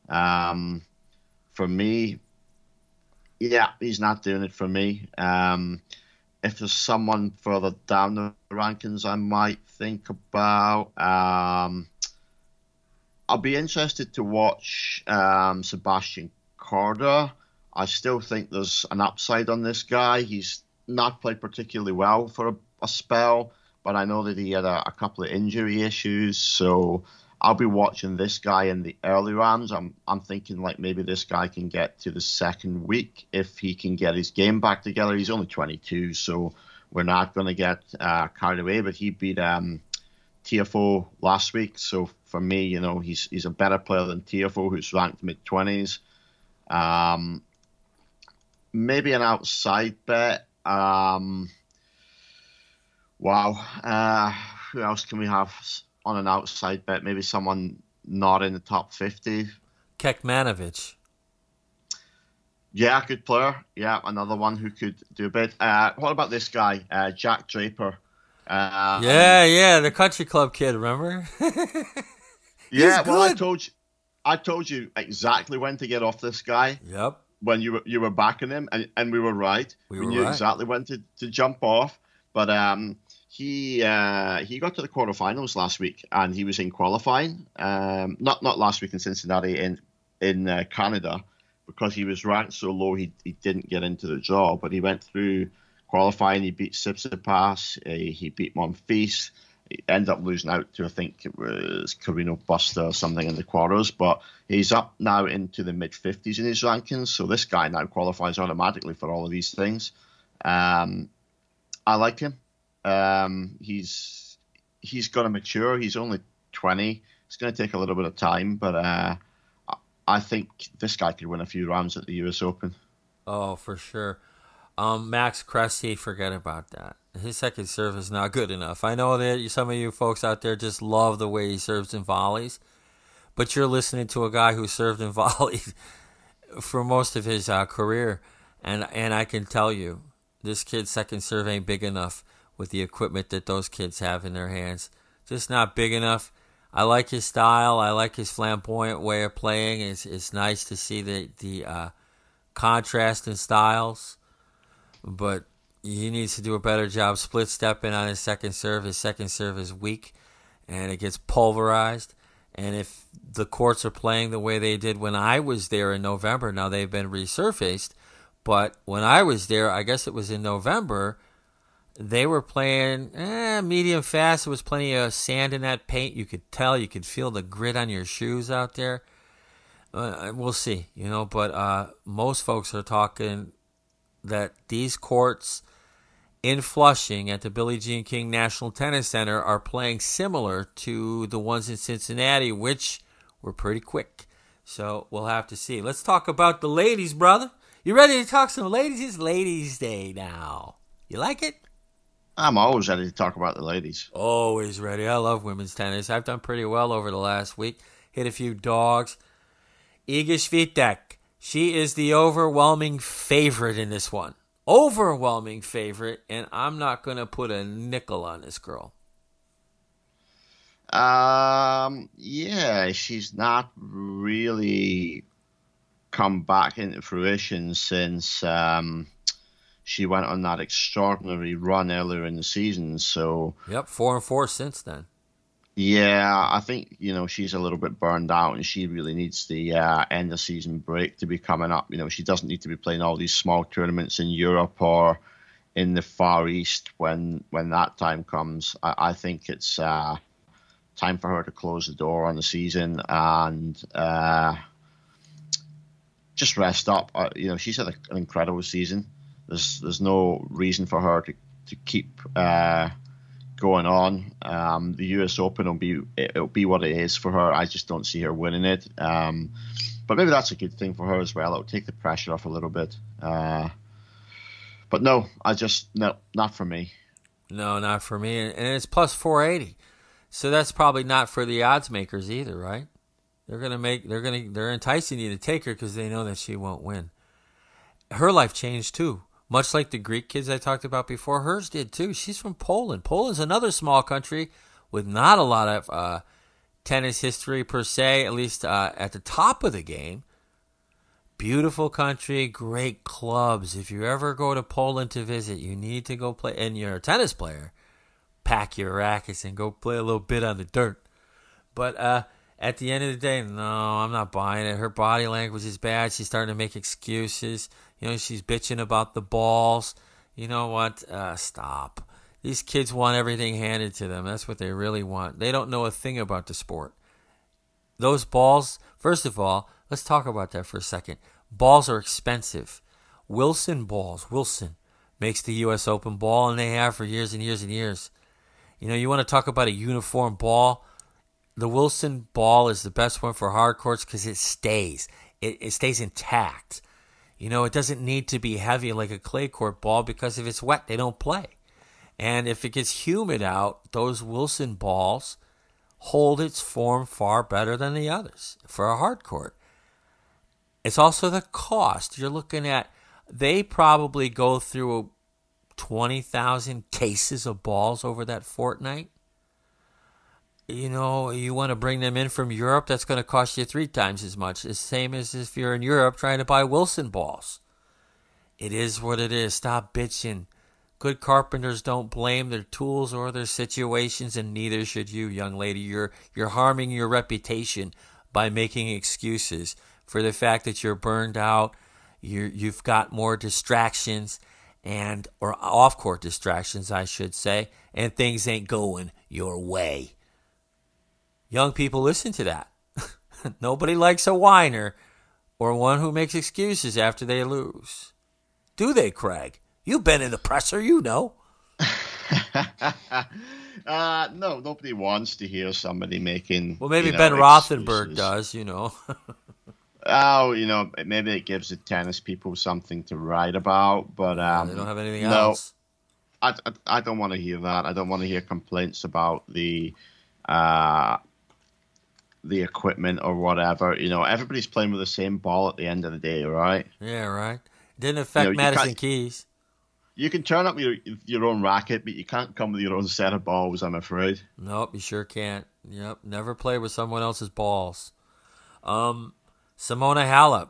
Speaker 5: For me, he's not doing it for me. If there's someone further down the rankings I might think about, I'll be interested to watch Sebastian Korda. I still think there's an upside on this guy. He's not played particularly well for a spell, but I know that he had a couple of injury issues, so I'll be watching this guy in the early rounds. I'm thinking like maybe this guy can get to the second week if he can get his game back together. He's only 22, so we're not going to get carried away, but he beat Tiafoe last week, so for me, he's a better player than Tiafoe, who's ranked mid-20s. Maybe an outside bet. Wow. Who else can we have on an outside bet? Maybe someone not in the top 50.
Speaker 4: Kekmanovic.
Speaker 5: Yeah, good player. Yeah, another one who could do a bit. What about this guy, Jack Draper?
Speaker 4: The country club kid, remember?
Speaker 5: Yeah, well, I told you exactly when to get off this guy.
Speaker 4: Yep.
Speaker 5: When you were backing him, and we were right. We knew exactly when to jump off. But he got to the quarterfinals last week, and he was in qualifying. Not last week in Cincinnati, in Canada, because he was ranked so low he didn't get into the draw. But he went through qualifying. He beat Tsitsipas. He beat Monfils. He ended up losing out to, I think it was Carino Busta or something in the quarters, but he's up now into the mid-50s in his rankings, so this guy now qualifies automatically for all of these things. I like him. He's going to mature. He's only 20. It's going to take a little bit of time, but I think this guy could win a few rounds at the US Open.
Speaker 4: Oh, for sure. Max Cressy, forget about that. His second serve is not good enough. I know that some of you folks out there just love the way he serves in volleys, but you're listening to a guy who served in volleys for most of his career, and I can tell you, this kid's second serve ain't big enough with the equipment that those kids have in their hands. Just not big enough. I like his style. I like his flamboyant way of playing. It's nice to see the contrast in styles, but he needs to do a better job split stepping on his second serve. His second serve is weak, and it gets pulverized. And if the courts are playing the way they did when I was there in November, now they've been resurfaced, but when I was there, I guess it was in November, they were playing medium fast. There was plenty of sand in that paint. You could tell, you could feel the grit on your shoes out there. We'll see, but most folks are talking that these courts in Flushing at the Billie Jean King National Tennis Center are playing similar to the ones in Cincinnati, which were pretty quick. So we'll have to see. Let's talk about the ladies, brother. You ready to talk some ladies? It's Ladies' Day now. You like it?
Speaker 5: I'm always ready to talk about the ladies.
Speaker 4: Always ready. I love women's tennis. I've done pretty well over the last week. Hit a few dogs. Iga Swiatek. She is the overwhelming favorite in this one. overwhelming favorite, and I'm not going to put a nickel on this girl.
Speaker 5: Yeah, she's not really come back into fruition since she went on that extraordinary run earlier in the season. So
Speaker 4: yep, 4-4 since then.
Speaker 5: Yeah, I think she's a little bit burned out, and she really needs the end of season break to be coming up. She doesn't need to be playing all these small tournaments in Europe or in the Far East when that time comes. I think it's time for her to close the door on the season and just rest up. She's had an incredible season. There's no reason for her to keep going on. The US Open it'll be what it is for her. I just don't see her winning it. But maybe that's a good thing for her as well. It'll take the pressure off a little bit. But no, not for me.
Speaker 4: No, not for me. And it's plus 480. So that's probably not for the odds makers either, right? They're enticing you to take her because they know that she won't win. Her life changed too. Much like the Greek kids I talked about before, hers did too. She's from Poland. Poland's another small country with not a lot of tennis history per se, at least at the top of the game. Beautiful country, great clubs. If you ever go to Poland to visit, you need to go play. And you're a tennis player, pack your rackets and go play a little bit on the dirt. But at the end of the day, no, I'm not buying it. Her body language is bad. She's starting to make excuses. She's bitching about the balls. You know what? Stop. These kids want everything handed to them. That's what they really want. They don't know a thing about the sport. Those balls, first of all, let's talk about that for a second. Balls are expensive. Wilson makes the U.S. Open ball, and they have for years and years and years. You want to talk about a uniform ball? The Wilson ball is the best one for hard courts because it stays. It stays intact. It doesn't need to be heavy like a clay court ball because if it's wet, they don't play. And if it gets humid out, those Wilson balls hold its form far better than the others for a hard court. It's also the cost. You're looking at, they probably go through 20,000 cases of balls over that fortnight. You want to bring them in from Europe, that's going to cost you 3 times as much. The same as if you're in Europe trying to buy Wilson balls. It is what it is. Stop bitching. Good carpenters don't blame their tools or their situations, and neither should you, young lady. You're harming your reputation by making excuses for the fact that you're burned out, you've got more distractions, or off-court distractions, I should say, and things ain't going your way. Young people, listen to that. Nobody likes a whiner or one who makes excuses after they lose. Do they, Craig? You've been in the presser, No,
Speaker 5: nobody wants to hear somebody making.
Speaker 4: Well, maybe Ben Rothenberg does,
Speaker 5: Oh, maybe it gives the tennis people something to write about, but
Speaker 4: they don't have anything else.
Speaker 5: I don't want to hear that. I don't want to hear complaints about the equipment or whatever. Everybody's playing with the same ball at the end of the day, right?
Speaker 4: Yeah, right. Didn't affect Madison Keys.
Speaker 5: You can turn up your own racket, but you can't come with your own set of balls, I'm afraid.
Speaker 4: Nope, you sure can't. Yep, never play with someone else's balls. Simona Halep,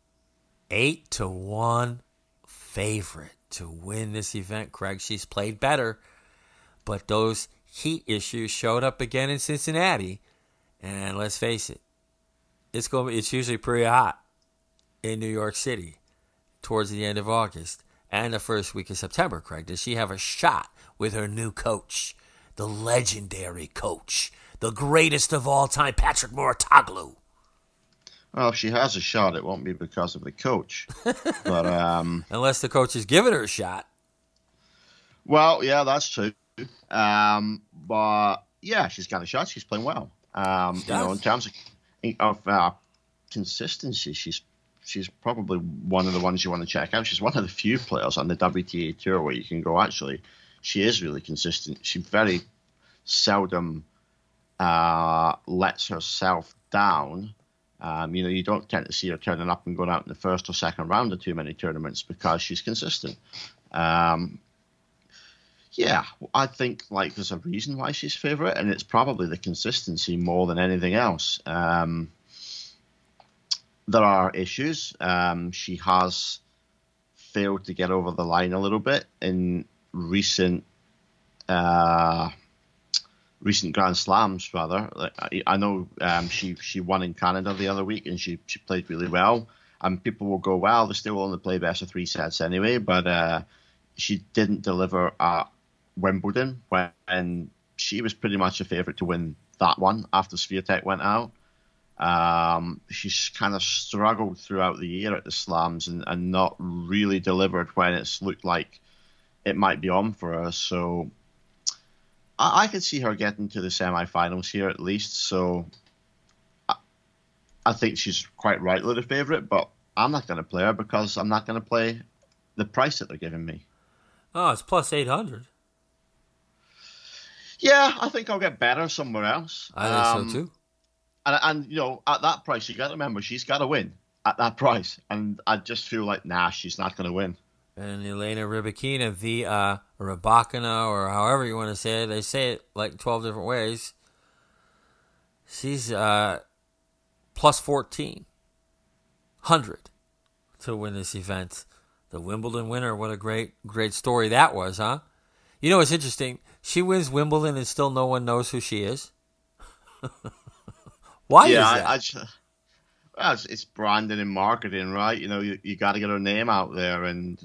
Speaker 4: 8-1 favorite to win this event, Craig. She's played better, but those heat issues showed up again in Cincinnati. And let's face it, it's usually pretty hot in New York City towards the end of August and the first week of September, Craig. Does she have a shot with her new coach, the legendary coach, the greatest of all time, Patrick Mouratoglou?
Speaker 5: Well, if she has a shot, it won't be because of the coach. But
Speaker 4: unless the coach is giving her a shot.
Speaker 5: Well, yeah, that's true. But yeah, she's got a shot. She's playing well. In terms of consistency, she's probably one of the ones you want to check out. She's one of the few players on the WTA tour where you can go, actually, she is really consistent. She very seldom lets herself down. You don't tend to see her turning up and going out in the first or second round of too many tournaments because she's consistent. Yeah, I think there's a reason why she's favourite, and it's probably the consistency more than anything else. There are issues. She has failed to get over the line a little bit in recent Grand Slams, rather. I know she won in Canada the other week, and she played really well. And people will go, well, they still only play best of 3 sets anyway, but she didn't deliver at Wimbledon when she was pretty much a favourite to win that one after Swiatek went out. She's kind of struggled throughout the year at the Slams and not really delivered when it's looked like it might be on for her. So I could see her getting to the semi-finals here at least. So I think she's quite rightly the favourite, but I'm not going to play her because I'm not going to play the price that they're giving me.
Speaker 4: Oh, it's plus 800.
Speaker 5: Yeah, I think I'll get better somewhere else.
Speaker 4: I think so too.
Speaker 5: And at that price, you got to remember, she's got to win at that price. And I just feel like, she's not going to win.
Speaker 4: And Elena Rybakina, Rybakina, or however you want to say it, they say it like 12 different ways. She's plus 1,400 to win this event. The Wimbledon winner, what a great story that was, huh? You know, it's interesting. She wins Wimbledon and still no one knows who she is. Why is that?
Speaker 5: It's branding and marketing, right? You got to get her name out there. And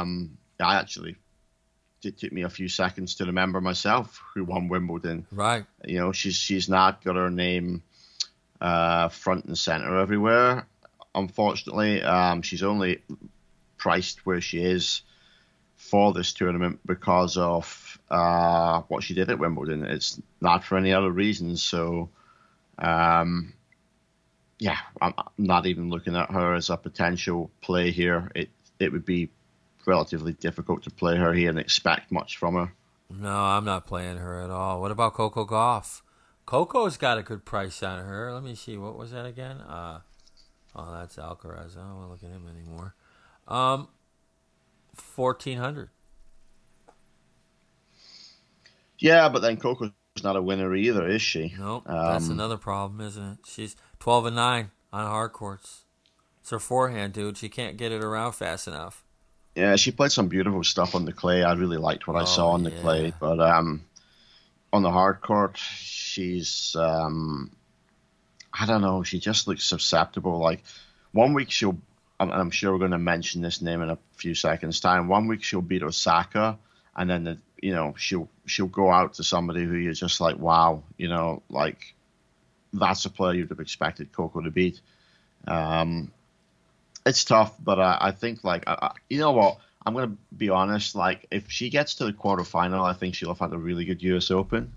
Speaker 5: it took me a few seconds to remember myself who won Wimbledon.
Speaker 4: Right.
Speaker 5: She's not got her name front and center everywhere, unfortunately. She's only priced where she is for this tournament because of what she did at Wimbledon. It's not for any other reasons. So, I'm not even looking at her as a potential play here. It would be relatively difficult to play her here and expect much from her.
Speaker 4: No, I'm not playing her at all. What about Coco Gauff? Coco's got a good price on her. Let me see. What was that again? That's Alcaraz. I don't want to look at him anymore. 1,400.
Speaker 5: Yeah, but then Coco's not a winner either, is she?
Speaker 4: Nope. That's another problem, isn't it? She's 12-9 on hard courts. It's her forehand, dude. She can't get it around fast enough.
Speaker 5: Yeah, she played some beautiful stuff on the clay. I really liked what I saw on the clay. But on the hard court, she's, I don't know, she just looks susceptible. Like, one week I'm sure we're going to mention this name in a few seconds' time. One week she'll beat Osaka, and then, she'll go out to somebody who you're just like, wow, that's a player you'd have expected Coco to beat. It's tough, but I think, you know what? I'm going to be honest. If she gets to the quarterfinal, I think she'll have had a really good US Open.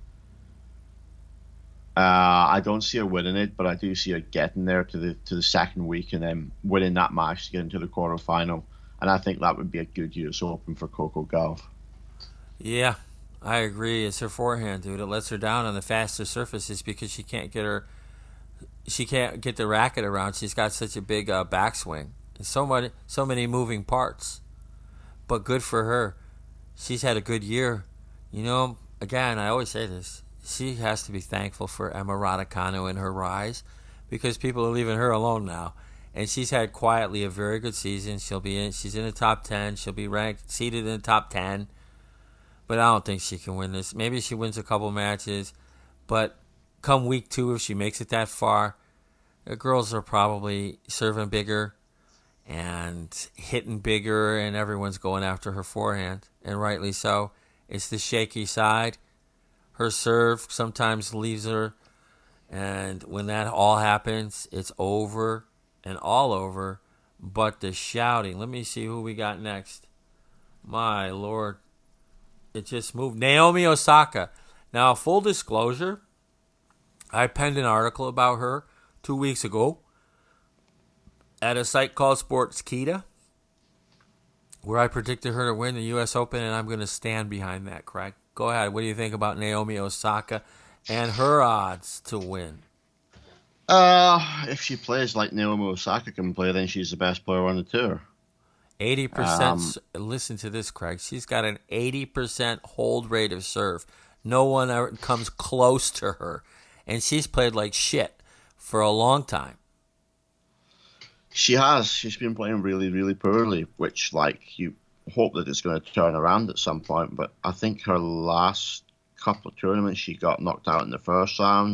Speaker 5: I don't see her winning it, but I do see her getting there to the second week and then winning that match to get into the quarterfinal. And I think that would be a good US Open for Coco Gauff.
Speaker 4: Yeah, I agree. It's her forehand, dude. It lets her down on the faster surfaces because she can't get the racket around. She's got such a big backswing. And so many moving parts. But good for her. She's had a good year. Again, I always say this. She has to be thankful for Emma Raducanu and her rise because people are leaving her alone now. And she's had quietly a very good season. She's in the top 10. She'll be seated in the top 10. But I don't think she can win this. Maybe she wins a couple matches. But come week 2, if she makes it that far, the girls are probably serving bigger and hitting bigger, and everyone's going after her forehand. And rightly so. It's the shaky side. Her serve sometimes leaves her. And when that all happens, it's over and all over. But the shouting. Let me see who we got next. My Lord. It just moved. Naomi Osaka. Now, full disclosure, I penned an article about her 2 weeks ago at a site called Sportskeeda, where I predicted her to win the U.S. Open, and I'm going to stand behind that, Craig. Go ahead. What do you think about Naomi Osaka and her odds to win?
Speaker 5: If she plays like Naomi Osaka can play, then she's the best player on the tour.
Speaker 4: 80%. Listen to this, Craig. She's got an 80% hold rate of serve. No one ever comes close to her. And she's played like shit for a long time.
Speaker 5: She has. She's been playing really, really poorly, which, like, you hope that it's going to turn around at some point. But I think her last couple of tournaments, she got knocked out in the first round.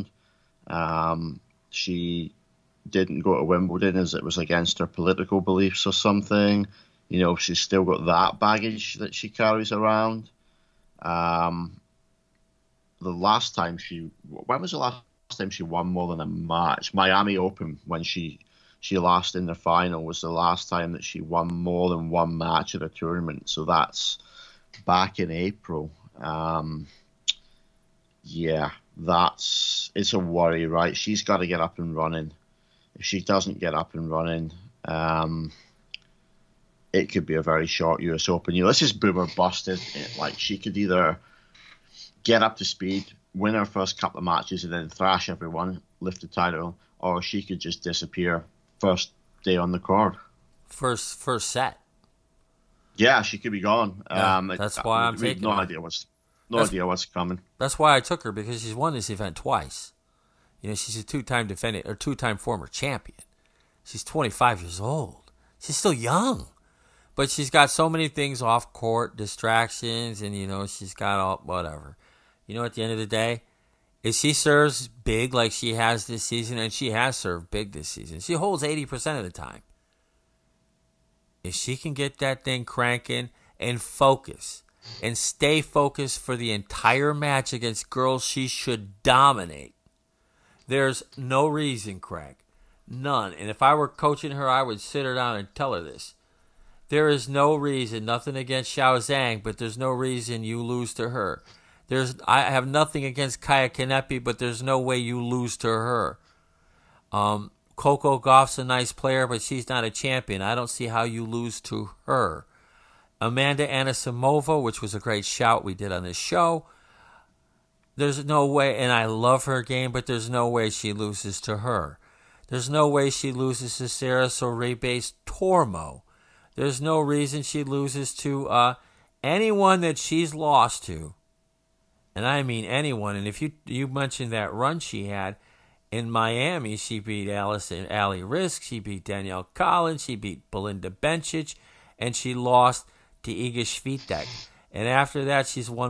Speaker 5: She didn't go to Wimbledon as it was against her political beliefs or something. You know, she's still got that baggage that she carries around. When was the last time she won more than a match? Miami Open, when she lost in the final, was the last time that she won more than one match at a tournament. So that's back in April. It's a worry, right? She's got to get up and running. If she doesn't get up and running, it could be a very short US Open. You know, this is boomer busted. Like, she could either get up to speed, win her first couple of matches, and then thrash everyone, lift the title, or she could just disappear first day on the card.
Speaker 4: First set.
Speaker 5: Yeah, she could be gone.
Speaker 4: Yeah, that's why I'm taking her.
Speaker 5: idea what's coming.
Speaker 4: That's why I took her, because she's won this event twice. You know, she's a two-time former champion. She's 25 years old. She's still young. But she's got so many things off court, distractions, and, you know, she's got all, whatever. You know, at the end of the day, if she serves big like she has this season, and she has served big this season, she holds 80% of the time. If she can get that thing cranking and focus, and stay focused for the entire match against girls she should dominate, there's no reason, Craig. None. And if I were coaching her, I would sit her down and tell her this. There is no reason, nothing against Xiao Zhang, but there's no reason you lose to her. I have nothing against Kaya Kanepi, but there's no way you lose to her. Coco Gauff's a nice player, but she's not a champion. I don't see how you lose to her. Amanda Anisimova, which was a great shout we did on this show. There's no way, and I love her game, but there's no way she loses to her. There's no way she loses to Sarah Sorribes Tormo. There's no reason she loses to anyone that she's lost to. And I mean anyone. And if you mentioned that run she had in Miami, she beat Ali Risk, she beat Danielle Collins, she beat Belinda Bencic, and she lost to Iga Swiatek. And after that, she's won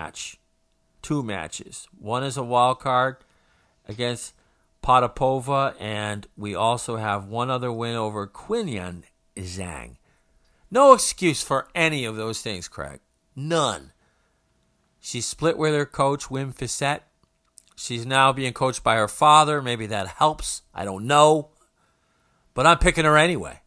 Speaker 4: two matches. One is a wild card against Potapova, and we also have one other win over Qinyan Zhang. No excuse for any of those things, Craig. None. She split with her coach, Wim Fissette. She's now being coached by her father. Maybe that helps. I don't know. But I'm picking her anyway.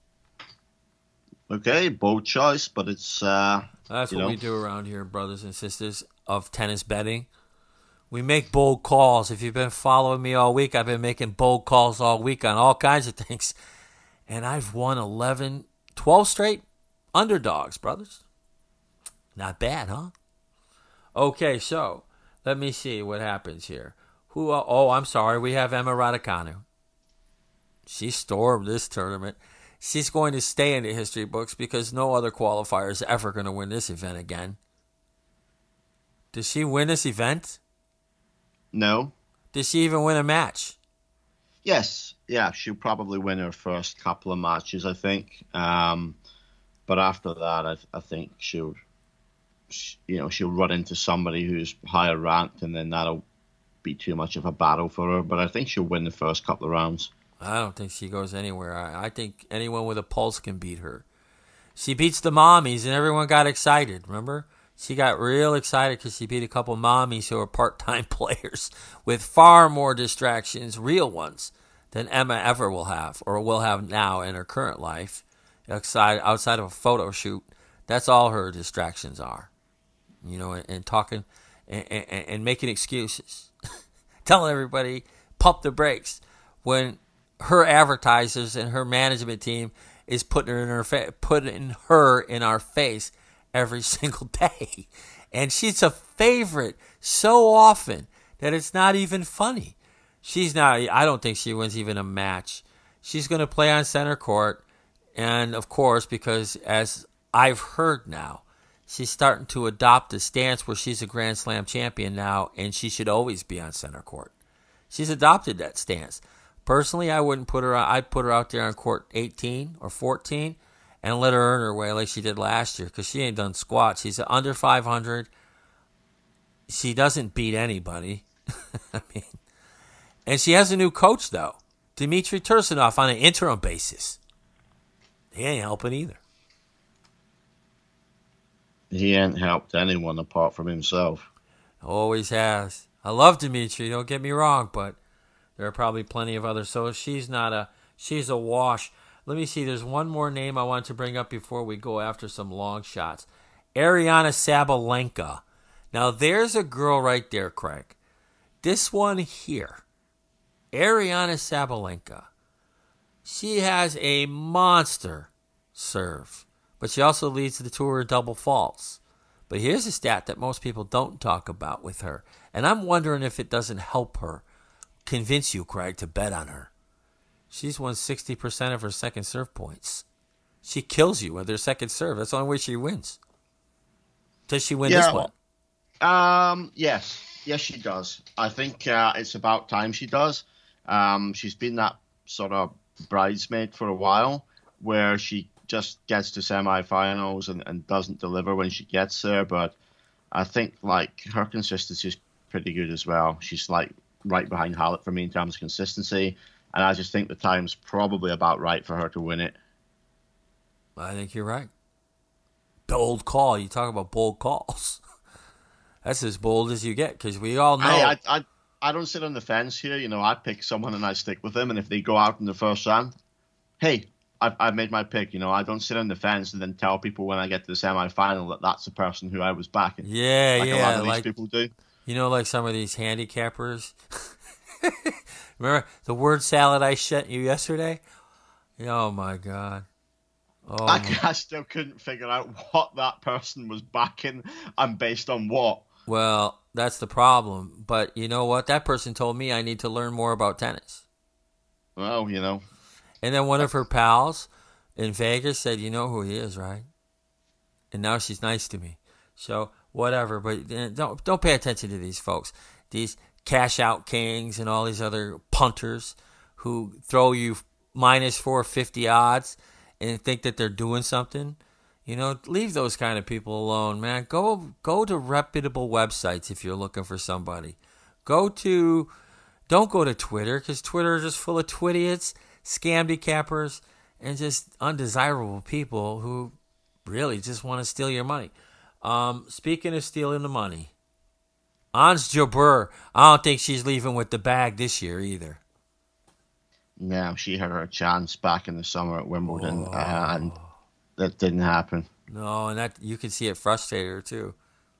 Speaker 5: Okay, bold choice, but it's...
Speaker 4: That's what we do around here, brothers and sisters of tennis betting. We make bold calls. If you've been following me all week, I've been making bold calls all week on all kinds of things. And I've won 12 straight underdogs, brothers. Not bad, huh? Okay, so let me see what happens here. I'm sorry. We have Emma Raducanu. She stormed this tournament. She's going to stay in the history books because no other qualifier is ever going to win this event again. Did she win this event?
Speaker 5: No.
Speaker 4: Did she even win a match?
Speaker 5: Yes. Yeah, she'll probably win her first couple of matches, I think. But after that, I think she'll run into somebody who's higher ranked, and then that'll be too much of a battle for her. But I think she'll win the first couple of rounds.
Speaker 4: I don't think she goes anywhere. I think anyone with a pulse can beat her. She beats the mommies, and everyone got excited, remember? She got real excited because she beat a couple mommies who are part-time players with far more distractions, real ones, than Emma ever will have or will have now in her current life. Outside of a photo shoot, that's all her distractions are. You know, and talking and making excuses. Telling everybody, pump the brakes when her advertisers and her management team is putting her in our face every single day. And she's a favorite so often that it's not even funny. She's not. I don't think she wins even a match. She's going to play on center court, and of course, because as I've heard now, she's starting to adopt a stance where she's a Grand Slam champion now, and she should always be on center court. She's adopted that stance. Personally, I wouldn't put her. I'd put her out there on court 18 or 14 and let her earn her way like she did last year, because she ain't done squat. She's under 500. She doesn't beat anybody. I mean, and she has a new coach though, Dmitry Tursunov, on an interim basis. He ain't helping either.
Speaker 5: He ain't helped anyone apart from himself.
Speaker 4: Always has. I love Dmitry, don't get me wrong, but there are probably plenty of others. So she's a wash. Let me see, there's one more name I want to bring up before we go after some long shots. Ariana Sabalenka. Now there's a girl right there, Craig. This one here, Ariana Sabalenka. She has a monster serve, but she also leads the tour in double faults. But here's a stat that most people don't talk about with her, and I'm wondering if it doesn't help her convince you, Craig, to bet on her. She's won 60% of her second serve points. She kills you with her second serve. That's the only way she wins. Does she win this one?
Speaker 5: Yes. Yes, she does. I think it's about time she does. She's been that sort of bridesmaid for a while, where she just gets to semifinals and doesn't deliver when she gets there. But I think like her consistency is pretty good as well. She's like right behind Hallett for me in terms of consistency, and I just think the time's probably about right for her to win it.
Speaker 4: I think you're right. Bold call. You talk about bold calls. That's as bold as you get, because we all know.
Speaker 5: I don't sit on the fence here. You know, I pick someone and I stick with them, and if they go out in the first round, hey, I've made my pick. You know, I don't sit on the fence and then tell people when I get to the semifinal that that's the person who I was backing.
Speaker 4: Yeah,
Speaker 5: like a lot of these people do.
Speaker 4: You know, like some of these handicappers. Remember the word salad I sent you yesterday? Oh my God. Oh,
Speaker 5: I still couldn't figure out what that person was backing and based on what.
Speaker 4: Well, that's the problem. But you know what? That person told me I need to learn more about tennis.
Speaker 5: Well, you know.
Speaker 4: And then one of her pals in Vegas said, "You know who he is, right?" And now she's nice to me. So whatever. But don't pay attention to these folks. These cash out kings and all these other punters who throw you minus 450 odds and think that they're doing something. You know, leave those kind of people alone, man. Go to reputable websites if you're looking for somebody. Don't go to Twitter, because Twitter is just full of twidiots, scamdy cappers, and just undesirable people who really just want to steal your money. Speaking of stealing the money, Ons Jabeur, I don't think she's leaving with the bag this year either.
Speaker 5: No, she had her chance back in the summer at Wimbledon, and that didn't happen.
Speaker 4: No, and that you can see it frustrated her too.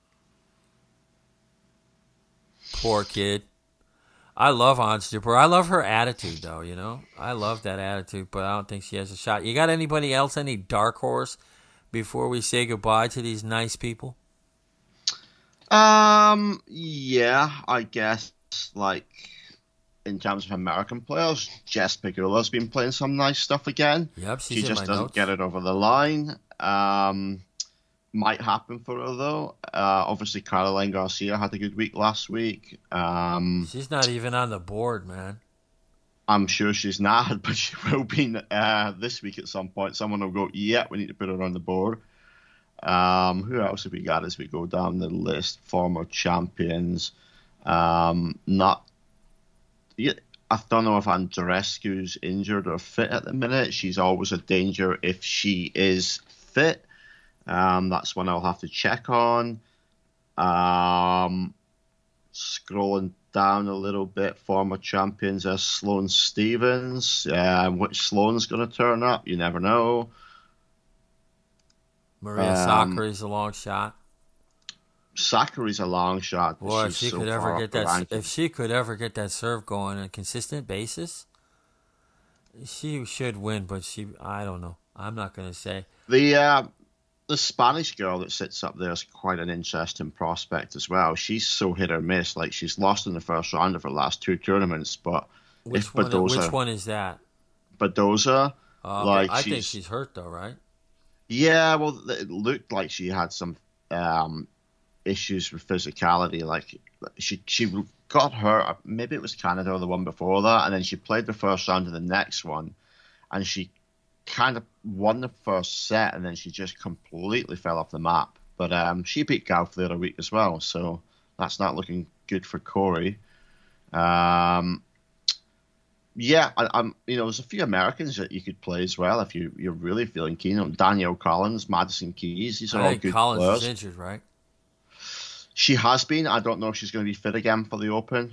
Speaker 4: Poor kid. I love Ons Jabeur. I love her attitude, though. You know, I love that attitude, but I don't think she has a shot. You got anybody else? Any dark horse before we say goodbye to these nice people?
Speaker 5: Yeah, I guess like in terms of American players, Jess Pegula's been playing some nice stuff again.
Speaker 4: Yep,
Speaker 5: she just doesn't get it over the line. Might happen for her though. Obviously, Caroline Garcia had a good week last week.
Speaker 4: She's not even on the board, man.
Speaker 5: I'm sure she's not, but she will be this week at some point. Someone will go, yeah, we need to put her on the board. Who else have we got as we go down the list? Former champions. I don't know if Andreescu's injured or fit at the minute. She's always a danger if she is fit. That's one I'll have to check on. Scrolling down a little bit, former champions as Sloane Stevens. Which Sloane's going to turn up? You never know.
Speaker 4: Maria Sakkari's a long shot.
Speaker 5: Sakkari's a long shot.
Speaker 4: Boy, if she could ever get that serve going on a consistent basis, she should win. But I don't know. I'm not going to say.
Speaker 5: the Spanish girl that sits up there is quite an interesting prospect as well. She's so hit or miss. Like, she's lost in the first round of her last 2 tournaments, but
Speaker 4: Which one is that?
Speaker 5: Badoza.
Speaker 4: Like, I think she's hurt though, right?
Speaker 5: Yeah, well, it looked like she had some issues with physicality. Like, she got hurt. Maybe it was Canada or the one before that, and then she played the first round of the next one, and she kind of won the first set, and then she just completely fell off the map. But she beat Gauff the other week as well, so that's not looking good for Corey. Yeah, I'm. There's a few Americans that you could play as well if you're really feeling keen. Danielle Collins, Madison Keys, these are all good
Speaker 4: Collins
Speaker 5: players.
Speaker 4: Is injured, right?
Speaker 5: She has been. I don't know if she's going to be fit again for the Open.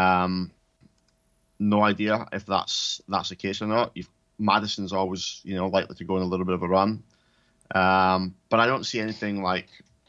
Speaker 5: No idea if that's the case or not. Madison's always, likely to go on a little bit of a run. But I don't see anything like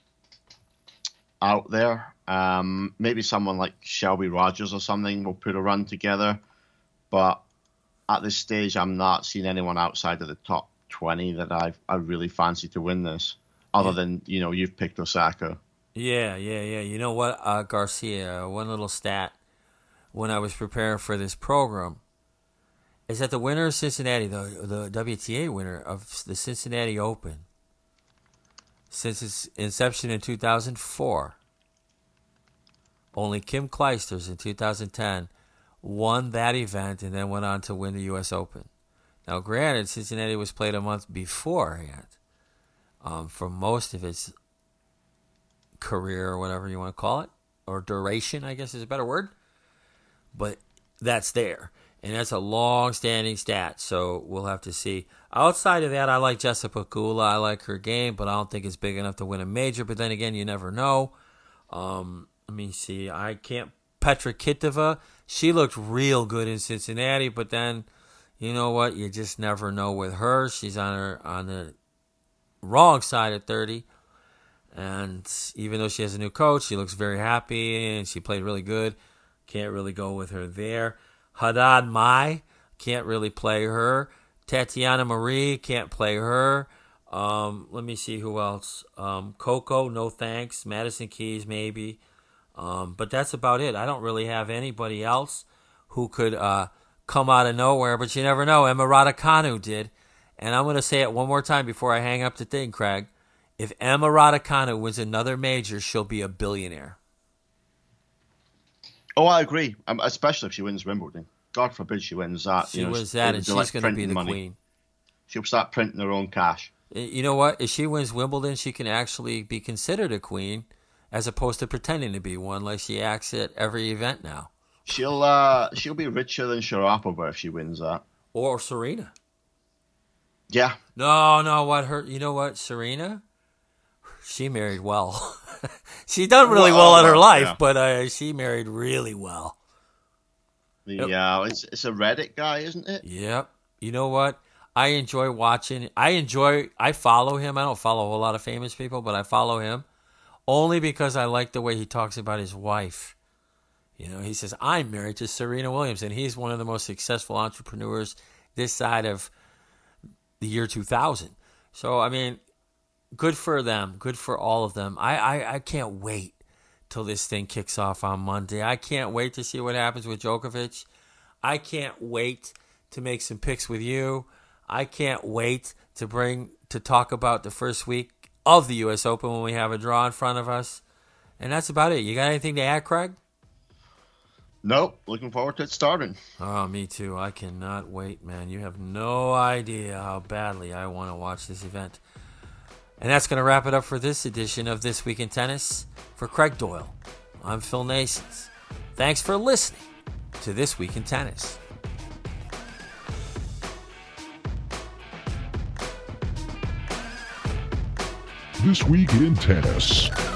Speaker 5: out there. Maybe someone like Shelby Rogers or something will put a run together. But at this stage, I'm not seeing anyone outside of the top 20 that I really fancy to win this, other than, you've picked Osaka.
Speaker 4: Yeah. You know what, Garcia, one little stat when I was preparing for this program is that the winner of Cincinnati, the WTA winner of the Cincinnati Open, since its inception in 2004, only Kim Clijsters in 2010 won that event and then went on to win the U.S. Open. Now, granted, Cincinnati was played a month beforehand for most of its career, or whatever you want to call it, or duration, I guess is a better word. But that's there. And that's a long-standing stat, so we'll have to see. Outside of that, I like Jessica Pegula. I like her game, but I don't think it's big enough to win a major. But then again, you never know. Let me see. Petra Kvitova, she looked real good in Cincinnati, but then, you know what? You just never know with her. She's on the wrong side of 30. And even though she has a new coach, she looks very happy, and she played really good. Can't really go with her there. Haddad Mai, can't really play her. Tatiana Marie, can't play her. Let me see who else. Coco, no thanks. Madison Keys, maybe. But that's about it. I don't really have anybody else who could come out of nowhere, but you never know. Emma Raducanu did. And I'm going to say it one more time before I hang up the thing, Craig. If Emma Raducanu wins another major, she'll be a billionaire.
Speaker 5: Oh, I agree. Especially if she wins Wimbledon. God forbid she wins that.
Speaker 4: She wins that, and she's going to be the queen.
Speaker 5: She'll start printing her own cash.
Speaker 4: You know what? If she wins Wimbledon, she can actually be considered a queen, as opposed to pretending to be one, like she acts at every event now.
Speaker 5: She'll be richer than Sharapova if she wins that.
Speaker 4: Or Serena.
Speaker 5: Yeah.
Speaker 4: No. You know what? Serena, she married well. She done really well in her life, but she married really well.
Speaker 5: It's a Reddit guy, isn't it?
Speaker 4: Yep. You know what? I enjoy watching. I follow him. I don't follow a whole lot of famous people, but I follow him only because I like the way he talks about his wife. He says, I'm married to Serena Williams, and he's one of the most successful entrepreneurs this side of the year 2000. So, I mean, good for them. Good for all of them. I can't wait till this thing kicks off on Monday. I can't wait to see what happens with Djokovic. I can't wait to make some picks with you. I can't wait to talk about the first week of the U.S. Open when we have a draw in front of us. And that's about it. You got anything to add, Craig?
Speaker 5: Nope. Looking forward to it starting.
Speaker 4: Oh, me too. I cannot wait, man. You have no idea how badly I want to watch this event. And that's going to wrap it up for this edition of This Week in Tennis. For Craig Doyle, I'm Phil Nasons. Thanks for listening to This Week in Tennis.
Speaker 2: This Week in Tennis.